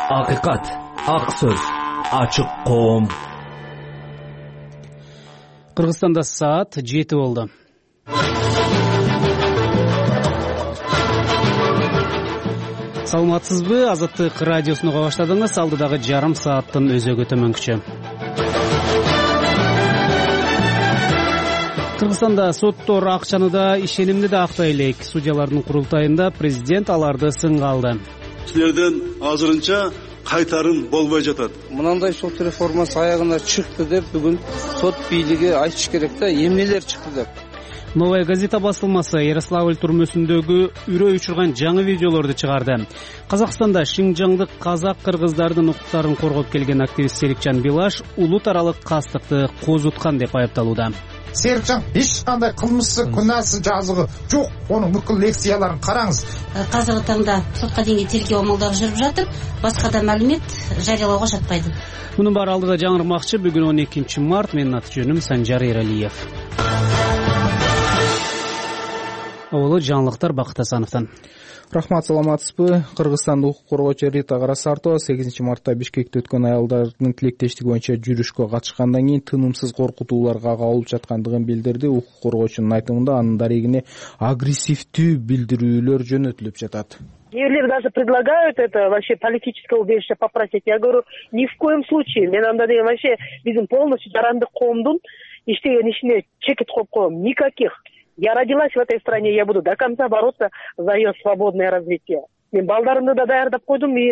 Акыйкат, ак сөз, ачык коом. Кыргызстанда саат 7 болду. Саламатсызбы? Азаттык радиосуну уга баштадыңыз. Алдыдагы жарым сааттын өзөгү төмөнкүчө. Кыргызстанда соттор акчаны да, ишенимди да актай элек. Судьялардын курултайында президент аларды сынга алды. Силерден азырынча кайтарым болбой жатат. Мынандай сот реформасы аягына чыкты деп бүгүн сот бийлиги айтыш керек да, эмнелер чыкты деп. Новая газета басылмасы Ярославль түрмөсүндөгү үрөй учурган жаңы видеолорду чыгарды. Казакстанда Шинжаңдык казак-кыргыздардын укуктарын коргоп келген активист Серикжан Билаш улут аралык кастыкты козуткан деп айыпталууда. Серикжан эч кандай кылмышсыз, күнөөсүз, жазыгы жок. Онун бүкүл лекцияларын караңыз. Казыркы таңда сотко дейинки тергөө амалдары жүрүп жатыр. Башка да маалымат жарыялоого жатпайды. Мунун баары алдыда жаңырмакчы. Бүгүн 12 март. Менин аты жөнүм Санжар Эралиев. Олу жаңылыктар Бакыт Асановдон. Рахмат, саламатсызбы? Кыргызстандын укук коргоочу Рита Карасартова 8 мартта Бишкекте өткөн аялдардын тилектештиги боюнча жүрүшкө катышкандан кийин тынымсыз коркутууларга кабылып жаткандыгын билдирди. Укук коргоочунун айтымында анын дарегине агрессивдүү билдирүүлөр жөнөтүлүп жатат. Или даже предлагают это вообще политическое убежище попросить. Я говорю, ни в коем случае. Мен анда деген вообще биздин полностью жарандык коомдун иштеген ишине чекит коюп коем. Никаких. Я родилась в этой стране, я буду до конца бороться за ее свободное развитие. Мен балдарымды да даярдап койдум, и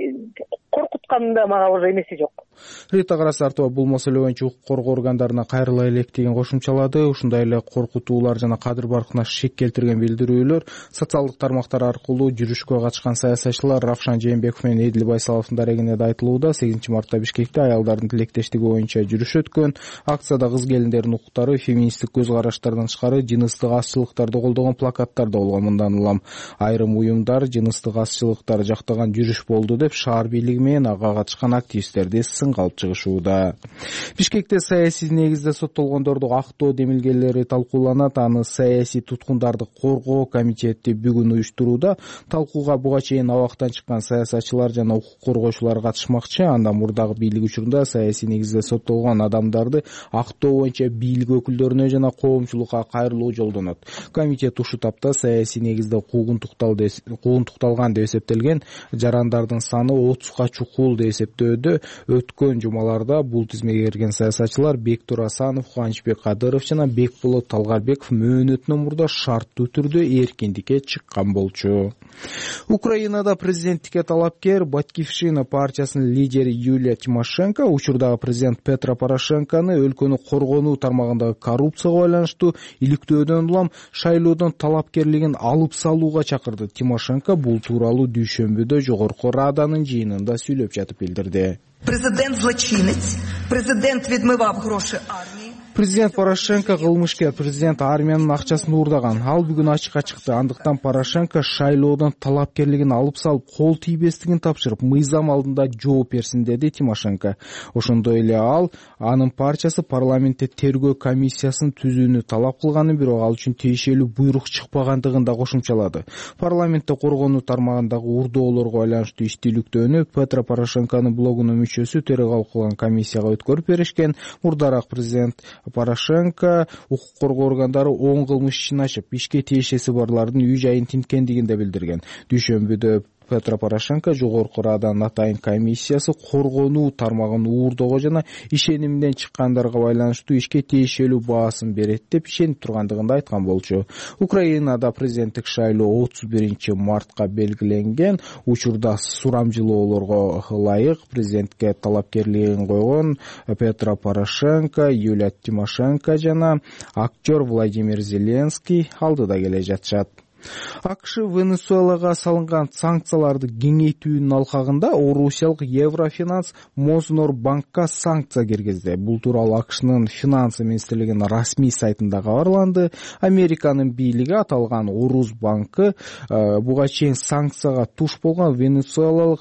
коркутканында мага уже эмеси жок. Рита Карасартова бул маселе боюнча укук коргоо органдарына кайрыла электигин кошумчалады. Ушундай эле коркутуулар жана кадыр баркына шек келтирген билдирүүлөр социалдык тармактар аркылуу жүрүшкө катышкан саясатчылар Равшан Жээнбеков менен Эдил Байсаловдун дарегине да айтылууда. 8 мартта Бишкекте аялдардын тилектештиги боюнча жүрүш өткөн. Акцияда кыз келиндердин укуктары, феминисттик көз караштардан тышкары жыныстык азчылыктарды колдогон плакаттар да болгон. Мындан улам айрым уюмдар жыныстык азчылыктар жактаган жүрүш болду деп шаар бийлиги менен ага катышкан активисттерди сынга алып чыгышууда. Бишкекте саясий негизде соттолгондорду актоо демилгелери талкууланат. Аны саясий туткундарды коргоо комитети бүгүн уюштурууда. Талкууга буга чейин абактан чыккан саясатчылар жана укук коргоочулар катышмакчы. Андан мурдагы бийлик учурунда саясий негизде соттолгон адамдарды актоо боюнча бийлик өкүлдөрүнө жана коомчулукка кайрылуу жолдонот. Комитет ушул тапта саясий негизде куугунтукталган деп эсептелген жарандардын саны 30га чукул деп эсептөөдө. Өткөн жумаларда бул тизмеге кирген саясатчылар Бектур Асанов, Кубанычбек Кадыров жана Бекболот Талгарбеков мөөнөтүнөн мурда шарттуу түрдө эркиндикке чыккан болчу. Украинада президенттикке талапкер Батькивщина партиясынын лидери Юлия Тимошенко учурдагы президент Петро Порошенкону өлкөнү коргонуу тармагындагы коррупцияга байланыштуу иликтөөдөн улам шайлоодон талапкерлигин алып салууга чакырды. Тимошенко бул тууралуу дүйшөмбүдө Жогорку Раданын жыйынында сүйлөп жатып билдирди. Президент злочинец, президент відмивав гроші армії. Президент Порошенко кылмышкер, президент армиянын акчасын уурдаган. Ал бүгүн ачыкка чыкты. Андыктан Порошенко шайлоодон талапкерлигин алып салып, кол тийбестигин тапшырып, мыйзам алдында жооп берсин деди Тимошенко. Ошондой эле ал анын партиясы парламентте тергөө комиссиясын түзүүнү талап кылганын, бирок ал үчүн тиешелүү буйрук чыкпагандыгын да кошумчалады. Парламентте коргонуу тармагындагы урдоолорго байланыштуу иштүүлүктөнү Петро Порошенконун блогунун мүчөсү төрөгалык кылган комиссияга өткөрүп беришкен. Мурдараак президент Порошенко укук коргоо органдары 10 кылмыш ишин ачып, ишке тиешеси барлардын үй жайын тинткендигин да билдирген. Дүйшөмбүдө Петро Порошенко Жогорку Раданын атайын комиссиясы коргонуу тармагын уурдоого жана ишенимден чыккандарга байланыштуу ишке тиешелүү баасын берет деп ишенип тургандыгын да айткан болчу. Украинада президенттик шайлоо 31 мартка белгиленген. Учурда сурамжылоолорго ылайык президентке талапкерлигин койгон Петро Порошенко, Юлия Тимошенко жана актер Владимир Зеленский алдыда келе жатышат. АКШ Венесуэлага салынган санкцияларды кеңейтүүнүн алкагында орусиялык Еврофинанс Мознорбанкка санкция киргизди. Бул тууралуу АКШнын финансы министрлигинин расмий сайтында кабарланды. Американын бийлиги аталган Орус банкы буга чейин санкцияга туш болгон венесуэлалык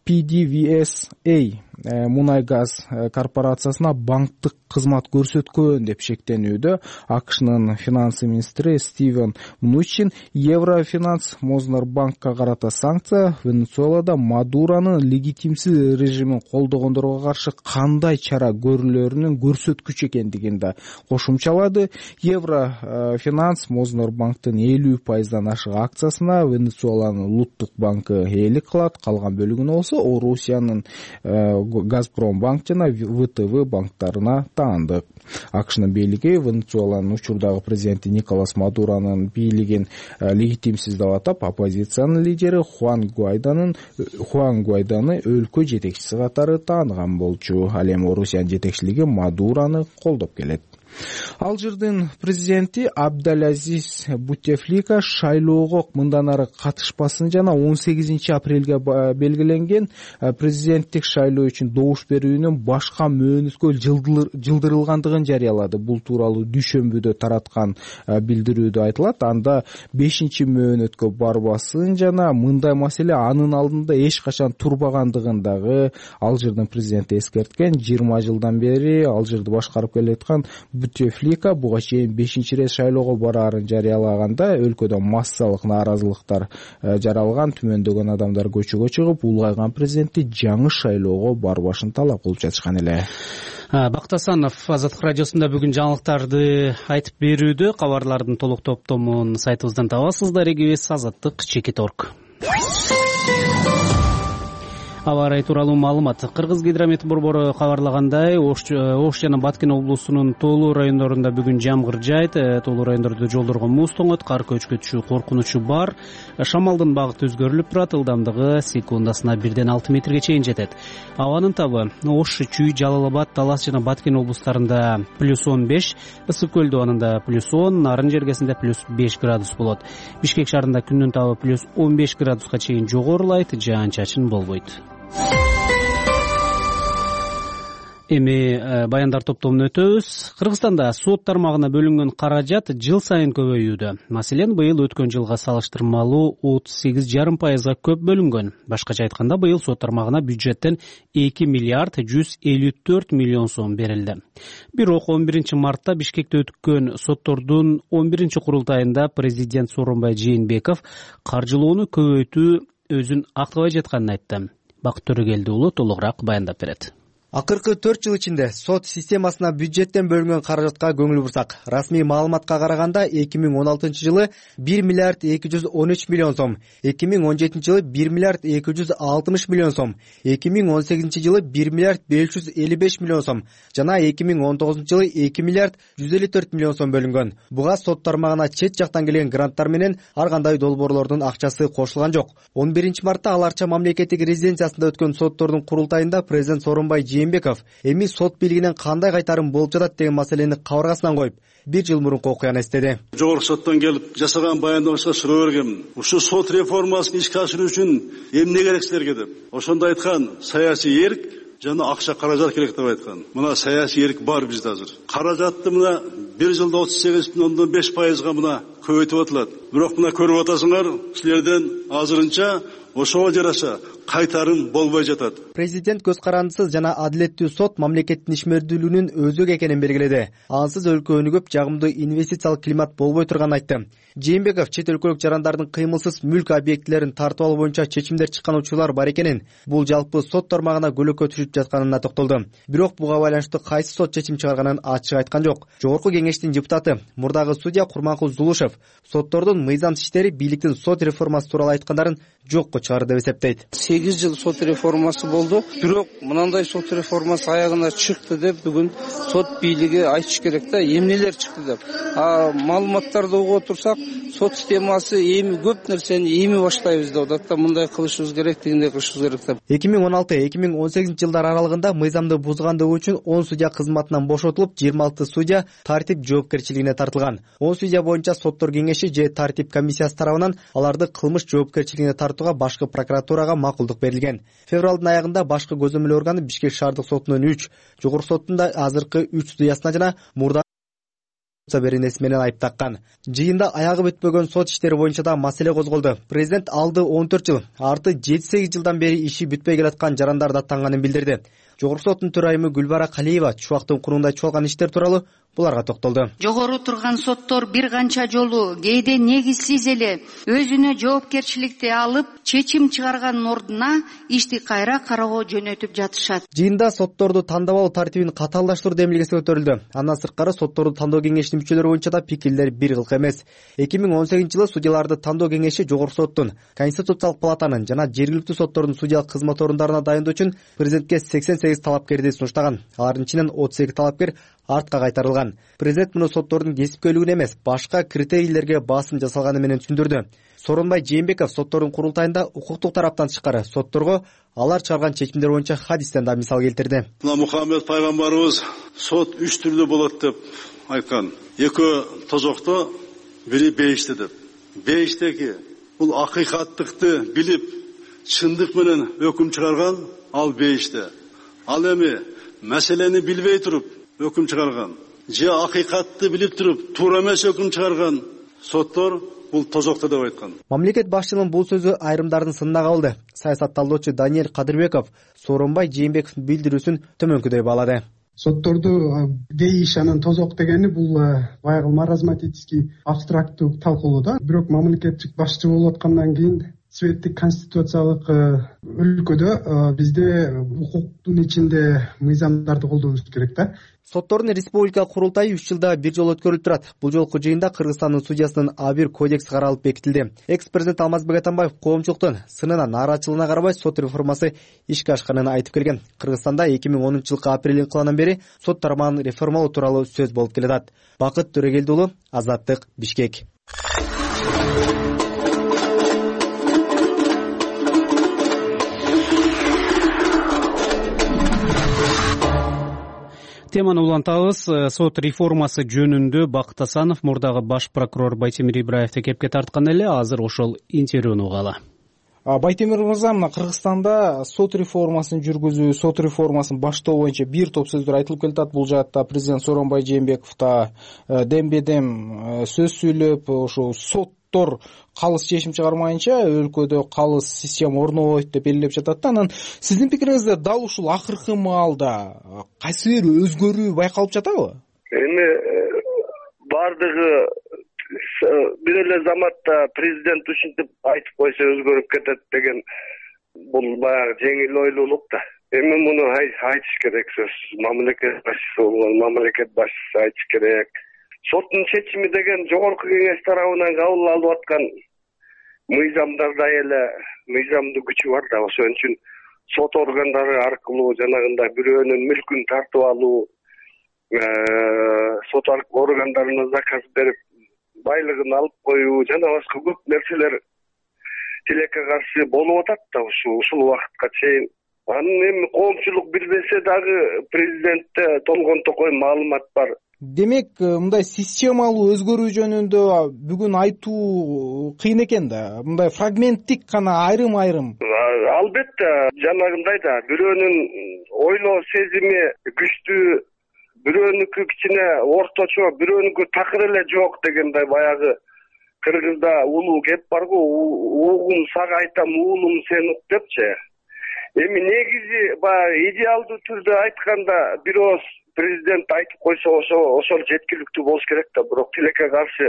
PDVSA мунай газ корпорациясына банктык кызмат көрсөткөн деп шектенүүдө. АКШнын финанс министри Стивен Мнучин Еврофинанс Мознер банкка карата санкция Венесуэлада Мадуронун легитимсиз режимин колдогондорго каршы кандай чара көрүлөрүнүн көрсөткүч экендигин да кошумчалады. Еврофинанс Мознер банктын 50% ашык акциясына Венесуэланын улуттук банкы ээлик кылат, калган бөлүгүнө болсо Орусиянын Газпром банк жана ВТВ банктарына таандык. АКШнын бийлиги Венесуэланын учурдагы президенти Николас Мадуронун бийлигин легитимсиз деп атап, оппозициянын лидери Хуан Гуайданы өлкө жетекчиси катары тааныган болчу. Ал эми Орусиянын жетекчилиги Мадурону колдоп келет. Алжирдин президенти Абдалазиз Бутефлика шайлоого мындан ары катышпасын жана 18 апрелге белгиленген президенттик шайлоо үчүн добуш берүүнүн башка мөөнөткө жылдырылгандыгын жарыялады. Бул тууралуу дүйшөмбүдө тараткан билдирүүдө айтылат. Анда 5 мөөнөткө барбасын жана мындай маселе анын алдында эч качан турбагандыгын дагы Алжирдин президенти эскерткен. 20 жылдан бери Алжирди башкарып келаткан Бутефлика буга чейин 5-рет шайлоого бараарын жарыялаганда өлкөдө массалык нааразылыктар жаралган, түмөндөгөн адамдар көчөгө чыгып, улгайган президентти жаңы шайлоого барбашын талап кылып жатышкан эле. Бакыт Асанов Азаттык радиосунда бүгүн жаңылыктарды айтып берүүдө. Кабарлардын толук топтомун сайтыбыздан табасыздар. Эгибиз azаттык.org. Аба ырайы тууралуу маалымат. Кыргыз-Гидромет борбору кабарлагандай, Ош жана Баткен облусунун тоолуу райондорунда бүгүн жамгыр жаайт. Тоолуу райондордо жолдорго муз тоңот, кар көчкө түшүү коркунучу бар. Шамалдын багыты өзгөрүлүп турат, ылдамдыгы секундасына 1-6 метрге чейин жетет. Абанын табы Ош, Чүй, Жалал Абад, Талас жана Баткен облустарында +15, Ысык көл абанында +10, Нарын жергесинде +5 градус болот. Бишкек шаарында күндүн табы +15 градуска чейин жогорулайт, жаан-чачын болбойт. Эми баяндар топтомуна өтөбүз. Кыргызстанда сот тармагына бөлүнгөн каражат жыл сайын көбөйүүдө. Маселен, быйыл өткөн жылга салыштырмалуу 38,5% көп бөлүнгөн. Башкача айтканда, быйыл сот тармагына бюджеттен 2 миллиард 154 миллион сом берилди. Бирок 11 мартта Бишкекте өткөн соттордун 11 курултайында президент Сооронбай Жээнбеков каржылоону көбөйтүү өзүн актабай жатканын айтты. Бакыт Төрөгелди уулу толугураак баяндап берет. Акыркы 4 жыл ичинде сот системасына бюджеттен бөлүнгөн каражатка көңүл бурсак, расмий маалыматка караганда 2016 жылы 1 миллиард 213 миллион сом, 2017 жылы 1 миллиард 260 миллион сом, 2018 жылы 1 миллиард 555 миллион сом, жана 2019 жылы 2 миллиард 154 миллион сом бөлүнгөн. Буга сот тармагына чет жактан келген гранттар менен ар кандай долбоорлордун акчасы кошулган жок. 11 мартта Аларча мамлекеттик резиденциясында өткөн соттордун курултайында президент Сооронбай Жээнбеков эми сот бийлигинен кандай кайтарым болуп жатат деген маселени кабыргасынан коюп, 1 жыл мурунку окуяны эстеди. Жогорку соттон келип жасаган баяндамачка суроо бергенмин. Ушу сот реформасын ишке ашыруу үчүн эмне керек силерге деп. Ошондо айткан, саясий эрк жана акча каражат керек деп айткан. Мына саясий эрк бар бизде азыр. Каражатты мына 1 жылда 38,5%га мына көбөйтүп атылат. Бирок мына көрүп атасыңар, силерден азырынча ошого жараша кайтарым болбой жатат. Президент көз карандысыз жана адилеттүү сот мамлекеттин ишмердүүлүгүнүн өзөк экенин белгиледи. Ансыз өлкө өнүгүп, жагымдуу инвестициялык климат болбой турганын айтты. Жээнбеков чет өлкөлүк жарандардын кыймылсыз мүлк объектилерин тартып алуу боюнча чечимдер чыккан учурлар бар экенин, бул жалпы сот тармагына көлөкө түшүп жатканына токтолду. Бирок буга байланыштуу кайсы сот чечим чыгарганын ачык айткан жок. Жогорку кеңештин депутаты, мурдагы судья Курманкул Зулушев соттордун мыйзамсыз иштери бийликтин сот реформасы тууралуу айткандарын жокко чыгарды деп эсептейт. 8 жыл сот реформасы болду. Бирок мынандай сот реформасы аягына чыкты деп бүгүн сот бийлиги айтыш керек да, эмнелер чыкты деп. Маалыматтарды угуп отурсак, сот системасы эми көп нерсени эми баштайбыз деп атат да, мындай кылышыбыз керек, тигиндей кылышыбыз керек деп. 2016-2018 жылдар аралыгында мыйзамды бузгандыгы үчүн 10 судья кызматынан бошотулуп, 26 судья тартип жоопкерчилигине тартылган. 10 судья боюнча соттор кеңеши же тартип комиссиясы тарабынан аларды кылмыш жоопкерчилигине тартууга башкы прокуратурага макулдук берилген. Февралдын аягында башкы көзөмөл органы Бишкек шаардык сотунун 3, жогорку соттун да азыркы 3 судьясына жана мурда беренеси менен айыптаккан. Жыйында аягы бүтпөгөн сот иштери боюнча да маселе козголду. Президент алды 14 жыл, арты 7-8 жылдан бери иши бүтпөй келаткан жарандарды аттанганын билдирди. Жогорку соттун төрайымы Гүлбара Калиева чубактын курунда чуалган иштер тууралуу буларга токтолду. Жогору турган соттор бир канча жолу кээде негизсиз эле өзүнө жоопкерчиликти алып, чечим чыгарганын ордуна ишти кайра кароого жөнөтүп жатышат. Жыйында сотторду тандап алуу тартибин катаалдаштыруу демилгеси көтөрүлдү. Андан сырткары сотторду тандоо кеңешинин мүчөлөрү боюнча да пикирлер бир кылк эмес. 2018 жылы судьяларды тандоо кеңеши Жогорку соттун, Конституциялык палатанын жана жергиликтүү соттордун судьялык кызмат орундарына дайындоо үчүн президентке 88 талапкерди сунуштаган. Алардын ичинен 32 талапкер артка кайтарылган. Президент муну соттордун кесипкөйлүгүнө эмес, башка критерийлерге басым жасалганы менен түшүндүрдү. Сооронбай Жээнбеков соттордун курултайында укуктук тараптан тышкары сотторго алар чыгарган чечимдер боюнча хадистен да мисал келтирди. Мухаммед пайгамбарыбыз сот 3 түрлүү болот деп айткан. Экөө тозокто, бири бейиште деп. Бейиштеги бул акыйкаттыкты билип, чындык менен өкүм чыгарган ал бейиште. Ал эми маселени билбей туруп өкүм чыгарган, же акыйкатты билип туруп туура эмес өкүм чыгарган соттор бул тозокто деп айткан. Мамлекет башчынын бул сөзү айрымдардын сынына калды. Саясат талдоочу Даниэль Кадырбеков Сооронбай Жээнбековдун билдирүүсүн төмөнкүдөй баалады. Сотторду бейиш анан тозок дегени бул баягы маразматический абстракттуу талкуулоо да. Бирок мамлекеттик башчы болуп аткандан кийин светтик конституциялык өлкөдө бизде укуктун ичинде мыйзамдарды колдонуш керек да. Соттордун республикалык курултайы 3 жылда бир жолу өткөрүлүп турат. Бул жолку жыйында Кыргызстандын судьясынын А1 кодекси каралып бекитилди. Экс-президент Алмазбек Атамбаев коомчулуктун сынына нааразычылыгына карабай сот реформасы ишке ашканын айтып келген. Кыргызстанда 2010 жылкы апрель инкылабынан бери сот тармагын реформалоо тууралуу сөз болуп келатат. Бакыт Төрөгелди уулу, Азаттык, Бишкек. Теманы улантабыз. Сот реформасы жөнүндө Бакыт Асанов мурдагы баш прокурор Байтемир Ибраевди кепке тарткан эле. Азыр ошол интервьюну угалы. Байтемир мырза, мына Кыргызстанда сот реформасын жүргүзүү, сот реформасын баштоо боюнча бир топ сөздөр айтылып келатат. Бул жаатта президент Сооронбай Жээнбеков да дембедем сөз сүйлөп, ошо соттор калыс чечим чыгармайынча өлкөдө калыс система орнобойт деп белгилеп жатат да. Анан сиздин пикириңизде дал ушул акыркы маалда кайсы бир өзгөрүү байкалып жатабы? Эми бардыгы бир эле заматта президент ушинтип айтып койсо өзгөрүп кетет деген бул баягы жеңил ойлуулук да. Эми муну айтыш керек сөз. Мамлекет башчысы айтыш керек. Соттун чечими деген жогорку кеңеш тарабынан кабыл алып аткан мыйзамдарда эле мыйзамдуу күчү бар да. Ошон үчүн сот органдары аркылуу жанагындай бирөөнүн мүлкүн тартып алуу, сот органдарына заказ берип байлыгын алып коюу жана башка көп нерселер тилекке каршы болуп атат да ушул убакытка чейин. Анын эми коомчулук билбесе дагы президентте толгон токой маалымат бар. Демек, мындай системалуу өзгөрүү жөнүндө бүгүн айтуу кыйын экен да. Мындай фрагменттик гана айрым-айрым. Албетте, жанагындай да бирөөнүн ойлоо сезими күчтүү, бирөөнүкү кичине орточо, бирөөнүкү такыр эле жок дегендей баягы кыргызда улуу кеп барго, угум сага айтам, уулум сен ук депчи. Эми негизи баягы идеалдуу түрдө айтканда бир ооз президент айтып койсо ошол жеткиликтүү болуш керек да. Бирок тилекке каршы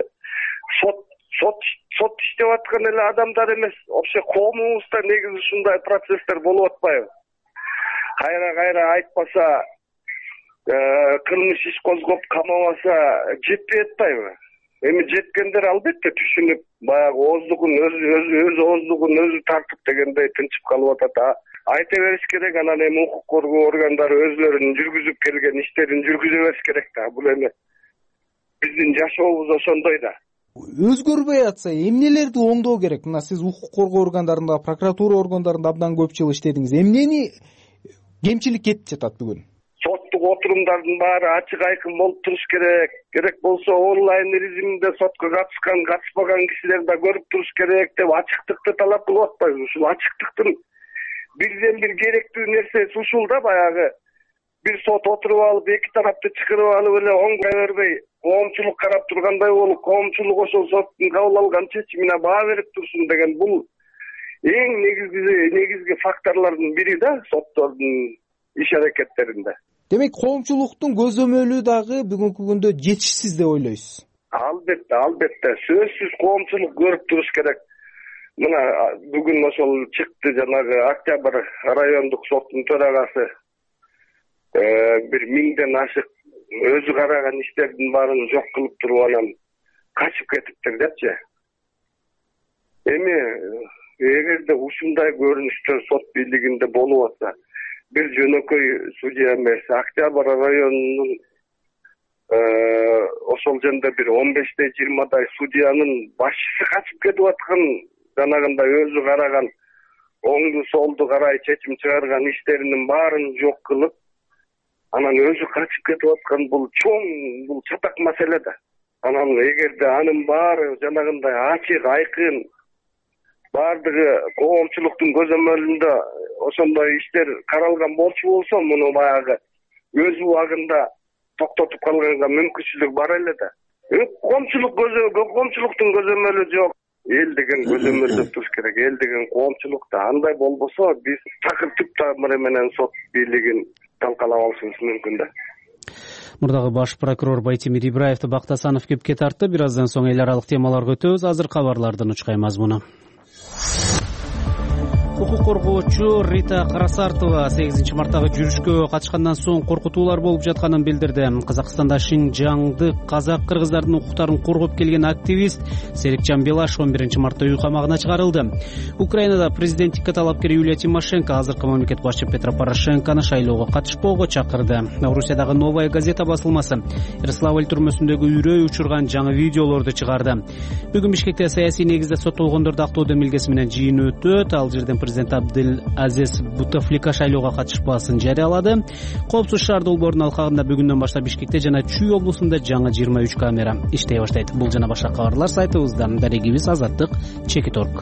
сот иштеп аткан эле адамдар эмес, вообще коомубузда негизи ушундай процесстер болуп атпайбы? Кайра айтпаса, кылмыш иш козгоп камабаса жетпей атпайбы? Эми жеткендер албетте түшүнүп, баягы ооздугун өз ооздугун өзү тартып дегендей тынчып калып атат. Айта бериш керек, анан эми укук коргоо органдары өзлөрүнүн жүргүзүп келген иштерин жүргүзө бериш керек да. Бул эми биздин жашообуз ошондой да. Өзгөрбөй атса, эмнелерди оңдоо керек? Мына сиз укук коргоо органдарында, прокуратура органдарында абдан көп жыл иштедиңиз. Эмнени кемчилик кетип жатат бүгүн? Соттук отурумдардын баары ачык айкын болуп туруш керек. Керек болсо онлайн режиминде сотко катышкан, катышпаган кишилер да көрүп туруш керек деп ачыктыкты талап кылып атпайбыз. Ушул ачыктыктын бирден бир керектүү нерсеси ушул да, баягы бир сот отуруп алып, эки тарапты чакырып алып эле оңгой бербей коомчулук карап тургандай болуп, коомчулук ошол соттун кабыл алган чечимине баа берип турсун деген бул эң негизги факторлордун бири да соттордун иш аракеттеринде. Демек коомчулуктун көзөмөлү дагы бүгүнкү күндө жетишсиз деп ойлойсуз? Албетте, сөзсүз коомчулук көрүп туруш керек. Мына бүгүн ошол чыкты жанагы Октябрь райондук соттун төрагасы бир 1000ден ашык өзү караган иштердин баарын жок кылып туруп анан качып кетиптир депчи. Эми эгерде ушундай көрүнүштөр сот бийлигинде болуп атса, бир жөнөкөй судья эмес, Октябрь районунун ошол жерде бир 15-20 судьянын башчысы качып кетип аткан, жанагындай өзү караган, оңду солду карай чечим чыгарган иштеринин баарын жок кылып, анан өзү качып кетип аткан бул чоң, бул чатак маселе да. Анан эгерде анын баары жанагындай ачык, айкын, баардыгы коомчулуктун көзөмөлүндө ошондой иштер каралган болчу болсо, муну баягы өз убагында токтотуп калганга мүмкүнчүлүк бар эле да. Коомчулуктун көзөмөлү жок. Эл деген көзөмөлдөп туруш керек, эл деген коомчулукта. Андай болбосо биз такыр түп тамыры менен сот бийлигин талкалап алышыбыз мүмкүн да. Мурдагы баш прокурор Байтемир Ибраевди Бактасанов кепке тартты. Бир аздан соң эл аралык темаларга өтөбүз. Азыр кабарлардын учкай мазмуну. Укук коргоочу Рита Карасартова 8-марттагы жүрүшкө катышкандан соң коркутуулар болуп жатканын билдирди. Казакстанда Шинжаңды казак кыргыздардын укуктарын коргоп келген активист Серикжан Белаш 11-мартта үй камагына чыгарылды. Украинада президенттикке талапкер Юлия Тимошенко азыркы мамлекет башчы Петро Порошенкону шайлоого катышпоого чакырды. Орусиядагы Новая газета басылмасы Ярославль түрмөсүндөгү үрөй учурган жаңы видеолорду чыгарды. Бүгүн Бишкекте саясий негизде соттолгондорду актоо демилгеси менен жыйын өтөт. Ал жерден президент Абдел-Азиз Бутафлика шайлоого катышпасын жарыялады. Коопсуз шаар долбоорунун алкагында бүгүндөн баштап Бишкекте жана Чүй облусунда жаңы 23 камера иштей баштайт. Бул жана башка кабарлар сайтыбызда. Дарегибиз Азаттык Чекит.орг.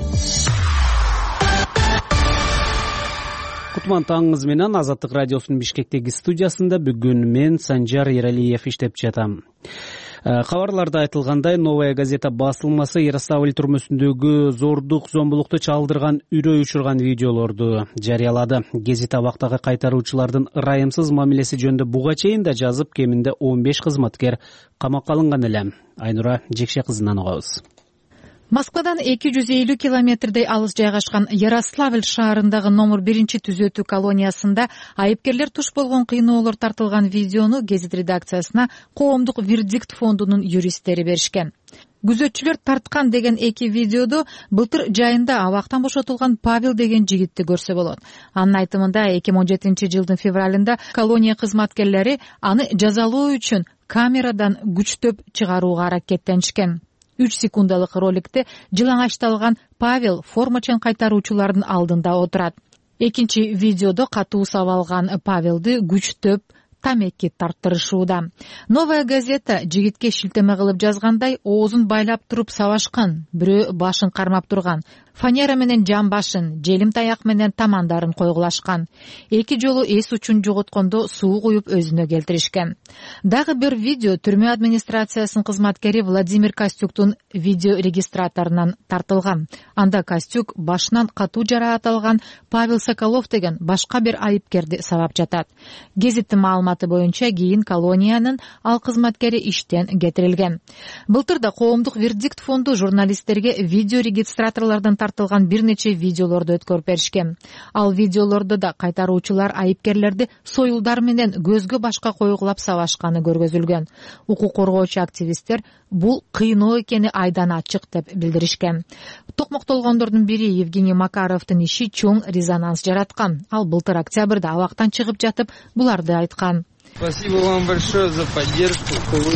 Кутман таңыңыз менен Азаттык радиосунун Бишкектеги студиясында бүгүн мен Санжар Эралиев иштеп жатам. Кабарларда айтылгандай, Новая газета басылмасы Ярославль түрмөсүндөгү зордук, зомбулукту чалдырган, үрөй учурган видеолорду жарыялады. Гезит абактагы кайтаруучулардын ырайымсыз мамилеси жөнүндө буга чейин да жазып, кеминде 15 кызматкер камакка алынган эле. Айнура Жекше кызынан угабыз. Москвадан 250 километрдей алыс жайгашкан Ярославль шаарындагы номер 1-түзөтүү колониясында айыпкерлер туш болгон кыйноолор тартылган видеону гезит редакциясына Коомдук вердикт фондунун юристтери беришкен. Күзөтчүлөр тарткан деген 2 видеодо былтыр жайында абактан бошотулган Павел деген жигитти көрсө болот. Анын айтымында 2017-жылдын февралында колония кызматкерлери аны жазалоо үчүн камерадан күчтөп чыгарууга аракеттенишкен. 3 секундалык роликте жылаңачталган Павел формачен кайтаруучулардын алдында отурат. Экинчи видеодо катуу сабалган Павелди күчтөп тамеки тарттырышууда. Новая газета жигитке шилтеме кылып жазгандай, оозун байлап туруп сабашкан, бирөө башын кармап турган, фанера менен жан башын, желим таяк менен тамандарын койгулашкан. 2 жолу эс учун жоготкондо суу куюп өзүнө келтиришкен. Дагы бир видео түрмө администрациясынын кызматкери Владимир Костюктун видео регистраторунан тартылган. Анда Костюк башынан катуу жараат алган Павел Соколов деген башка бир айыпкерди сабап жатат. Гезиттин маалыматы боюнча кийин колониянын ал кызматкери иштен кетирилген. Былтырда Коомдук вердикт фонду журналисттерге видео регистраторлордон тартылган бир нече видеолорду өткөрүп беришкен. Ал видеолордо да кайтаруучулар айыпкерлерди союлдар менен көзгө башка койгулап сабашканы көргөзүлгөн. Укук коргоочу активисттер бул кыйноо экени айдан ачык деп билдиришкен. Токмоктолгондордун бири Евгений Макаровдун иши чоң резонанс жараткан. Ал былтыр октябрда абактан чыгып жатып буларды айткан. Спасибо вам большое за поддержку.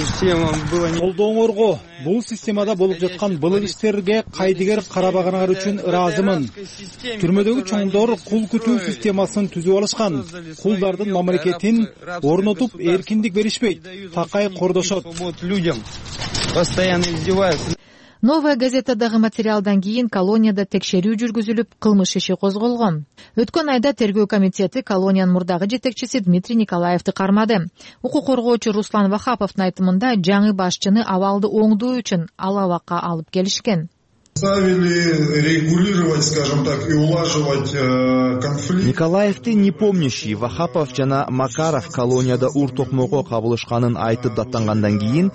Колдооңорго, бул системада болуп жаткан былык иштерге кайдыгер карабаганыңар үчүн ыраазымын. Түрмөдөгү чоңдор кул күтүү системасын түзүп алышкан. Кулдардын мамлекетин орнотуп эркиндик беришпейт, такай кордошот. Постоянно издеваются. Новая газетадагы материалдан кийин колонияда текшерүү жүргүзүлүп, кылмыш иши козголгон. Өткөн айда тергөө комитети колониянын мурдагы жетекчиси Дмитрий Николаевди кармады. Укук коргоочу Руслан Вахаповдун айтымында жаңы башчыны абалды оңдоо үчүн ал абакка алып келишкен. Ставили регулировать, скажем так, и улаживать конфликт. Николаевди не помнящий Вахапов жана Макаров колонияда ур токмокко кабылышканын айтып даттангандан кийин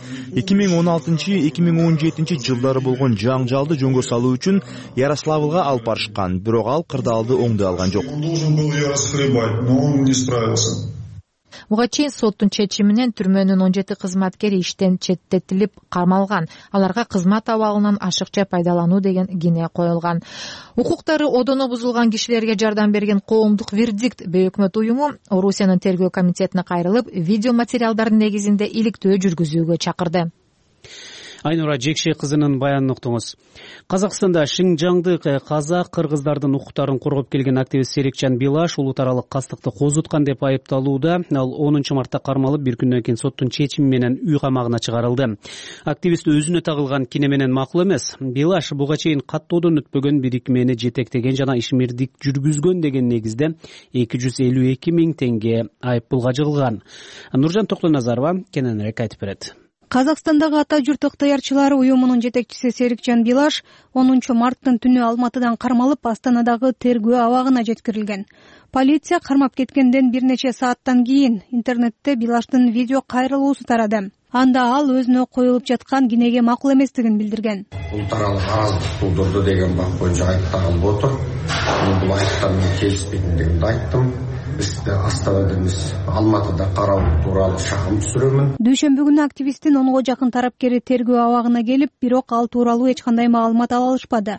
2016-2017 жылдары болгон жаңжалды жөнгө салуу үчүн Ярославлга алып барышкан, бирок ал кырдаалды оңдой алган жок. Он должен был ее расхлебать, но он не справился. Буга чейин соттун чечиминен түрмөнүн 17 кызматкери иштен четтетилип кармалган. Аларга кызмат абалынан ашыкча пайдалануу деген кине коюлган. Укуктары одоно бузулган кишилерге жардам берген коомдук вердикт бейөкмөт уюму Орусиянын тергөө комитетине кайрылып, видео материалдардын негизинде иликтөө жүргүзүүгө чакырды. Айнура Жекше кызынын баянын уктуңуз. Казакстанда Шинжаңдык казак кыргыздардын укуктарын коргоп келген активист Серикчан Билаш улут аралык кастыкты козуткан деп айыпталууда. Ал 10 мартта кармалып, бир күндөн кийин соттун чечими менен үй камагына чыгарылды. Активист өзүнө тагылган кине менен макул эмес. Билаш буга чейин каттоодон өтпөгөн бирикмени жетектеген жана ишмердик жүргүзгөн деген негизде 252 000 теңге айып пулга жыгылган. Нуржан Токтоназарова кененирээк айтып берет. Казакстандагы ата журт ыктыярчылары уюмунун жетекчиси Серикчан Билаш 10 марттын түнү Алматыдан кармалып, Астанадагы тергөө абагына жеткирилген. Полиция кармап кеткенден бир нече сааттан кийин интернетте Билаштын видео кайрылуусу тарады. Анда ал өзүнө коюлуп жаткан кинеге макул эместигин билдирген. Улут аралык араздык туудурду деген бак боюнча айып тагылып отур. Мен бул айыптар менен келишпейтиндигимди айттым. Астанадамыз Алматыда каралуу тууралуу шагым түзүрөмүн. Дүйшөмбү күнү активисттин 10го жакын тарапкери тергөө абагына келип, бирок ал тууралуу эч кандай маалымат ала алышпады.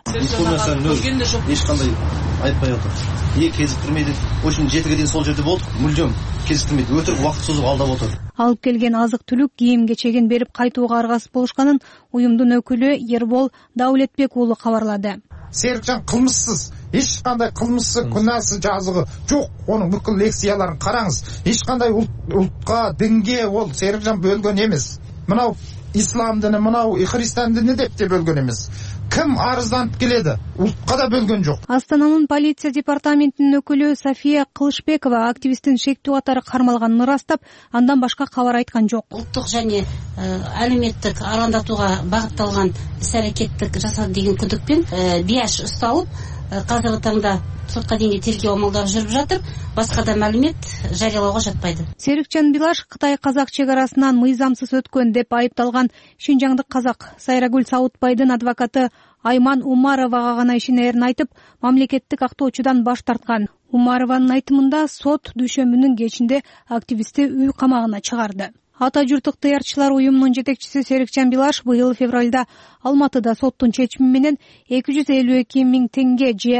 Эч кандай айтпай отур. Кезиктирмейди. Ошон 7ге чейин сол жерде болдук. Мүлдем кезиктирмейди. Өтүрүп убакыт созуп алдап отур. Алып келген азык-түлүк, кийим-кечегин берип кайтууга аргасыз болушканын уюмдун өкүлү Ербол Даулетбек уулу кабарлады. Серикжан кылмыссыз, эч кандай кылмысы, күнәсі, жазыгы жок. Онун бүкүл лекцияларын караңыз. Эч кандай ултка, динге ол Серикжан бөлгөн эмес. Мынау ислам дини, мынау христиан дини деп бөлгөн эмес. Ким арызданып келеди? Ултка да бөлгөн жок. Астананын полиция департаментинин өкүлү София Кылышбекова активисттин шектүү катары кармалганын ырастап, андан башка кабар айткан жок. Улуттук жана алиметтик арандатууга багытталган ис-аракеттик жасады деген күдүкпен Бияш укталып, казыркы таңда сотко дейинки тергөө амалдары жүрүп жатыр. Башка да маалымат жарыялоого жатпайды. Серикчан Билаш Кытай-казак чек арасынан мыйзамсыз өткөн деп айыпталган Шинжаңдык казак Сайрагүл Саутбайдын адвокаты Айман Умаровага гана ишенерин айтып, мамлекеттик актоочудан баш тарткан. Умарованын айтымында сот дүйшөмбүнүн кечинде активистти үй камагына чыгарды. Ата журт ыктыярчылар уюмунун жетекчиси Серикчан Билаш быйыл февралда Алматыда соттун чечими менен 252 000 теңге же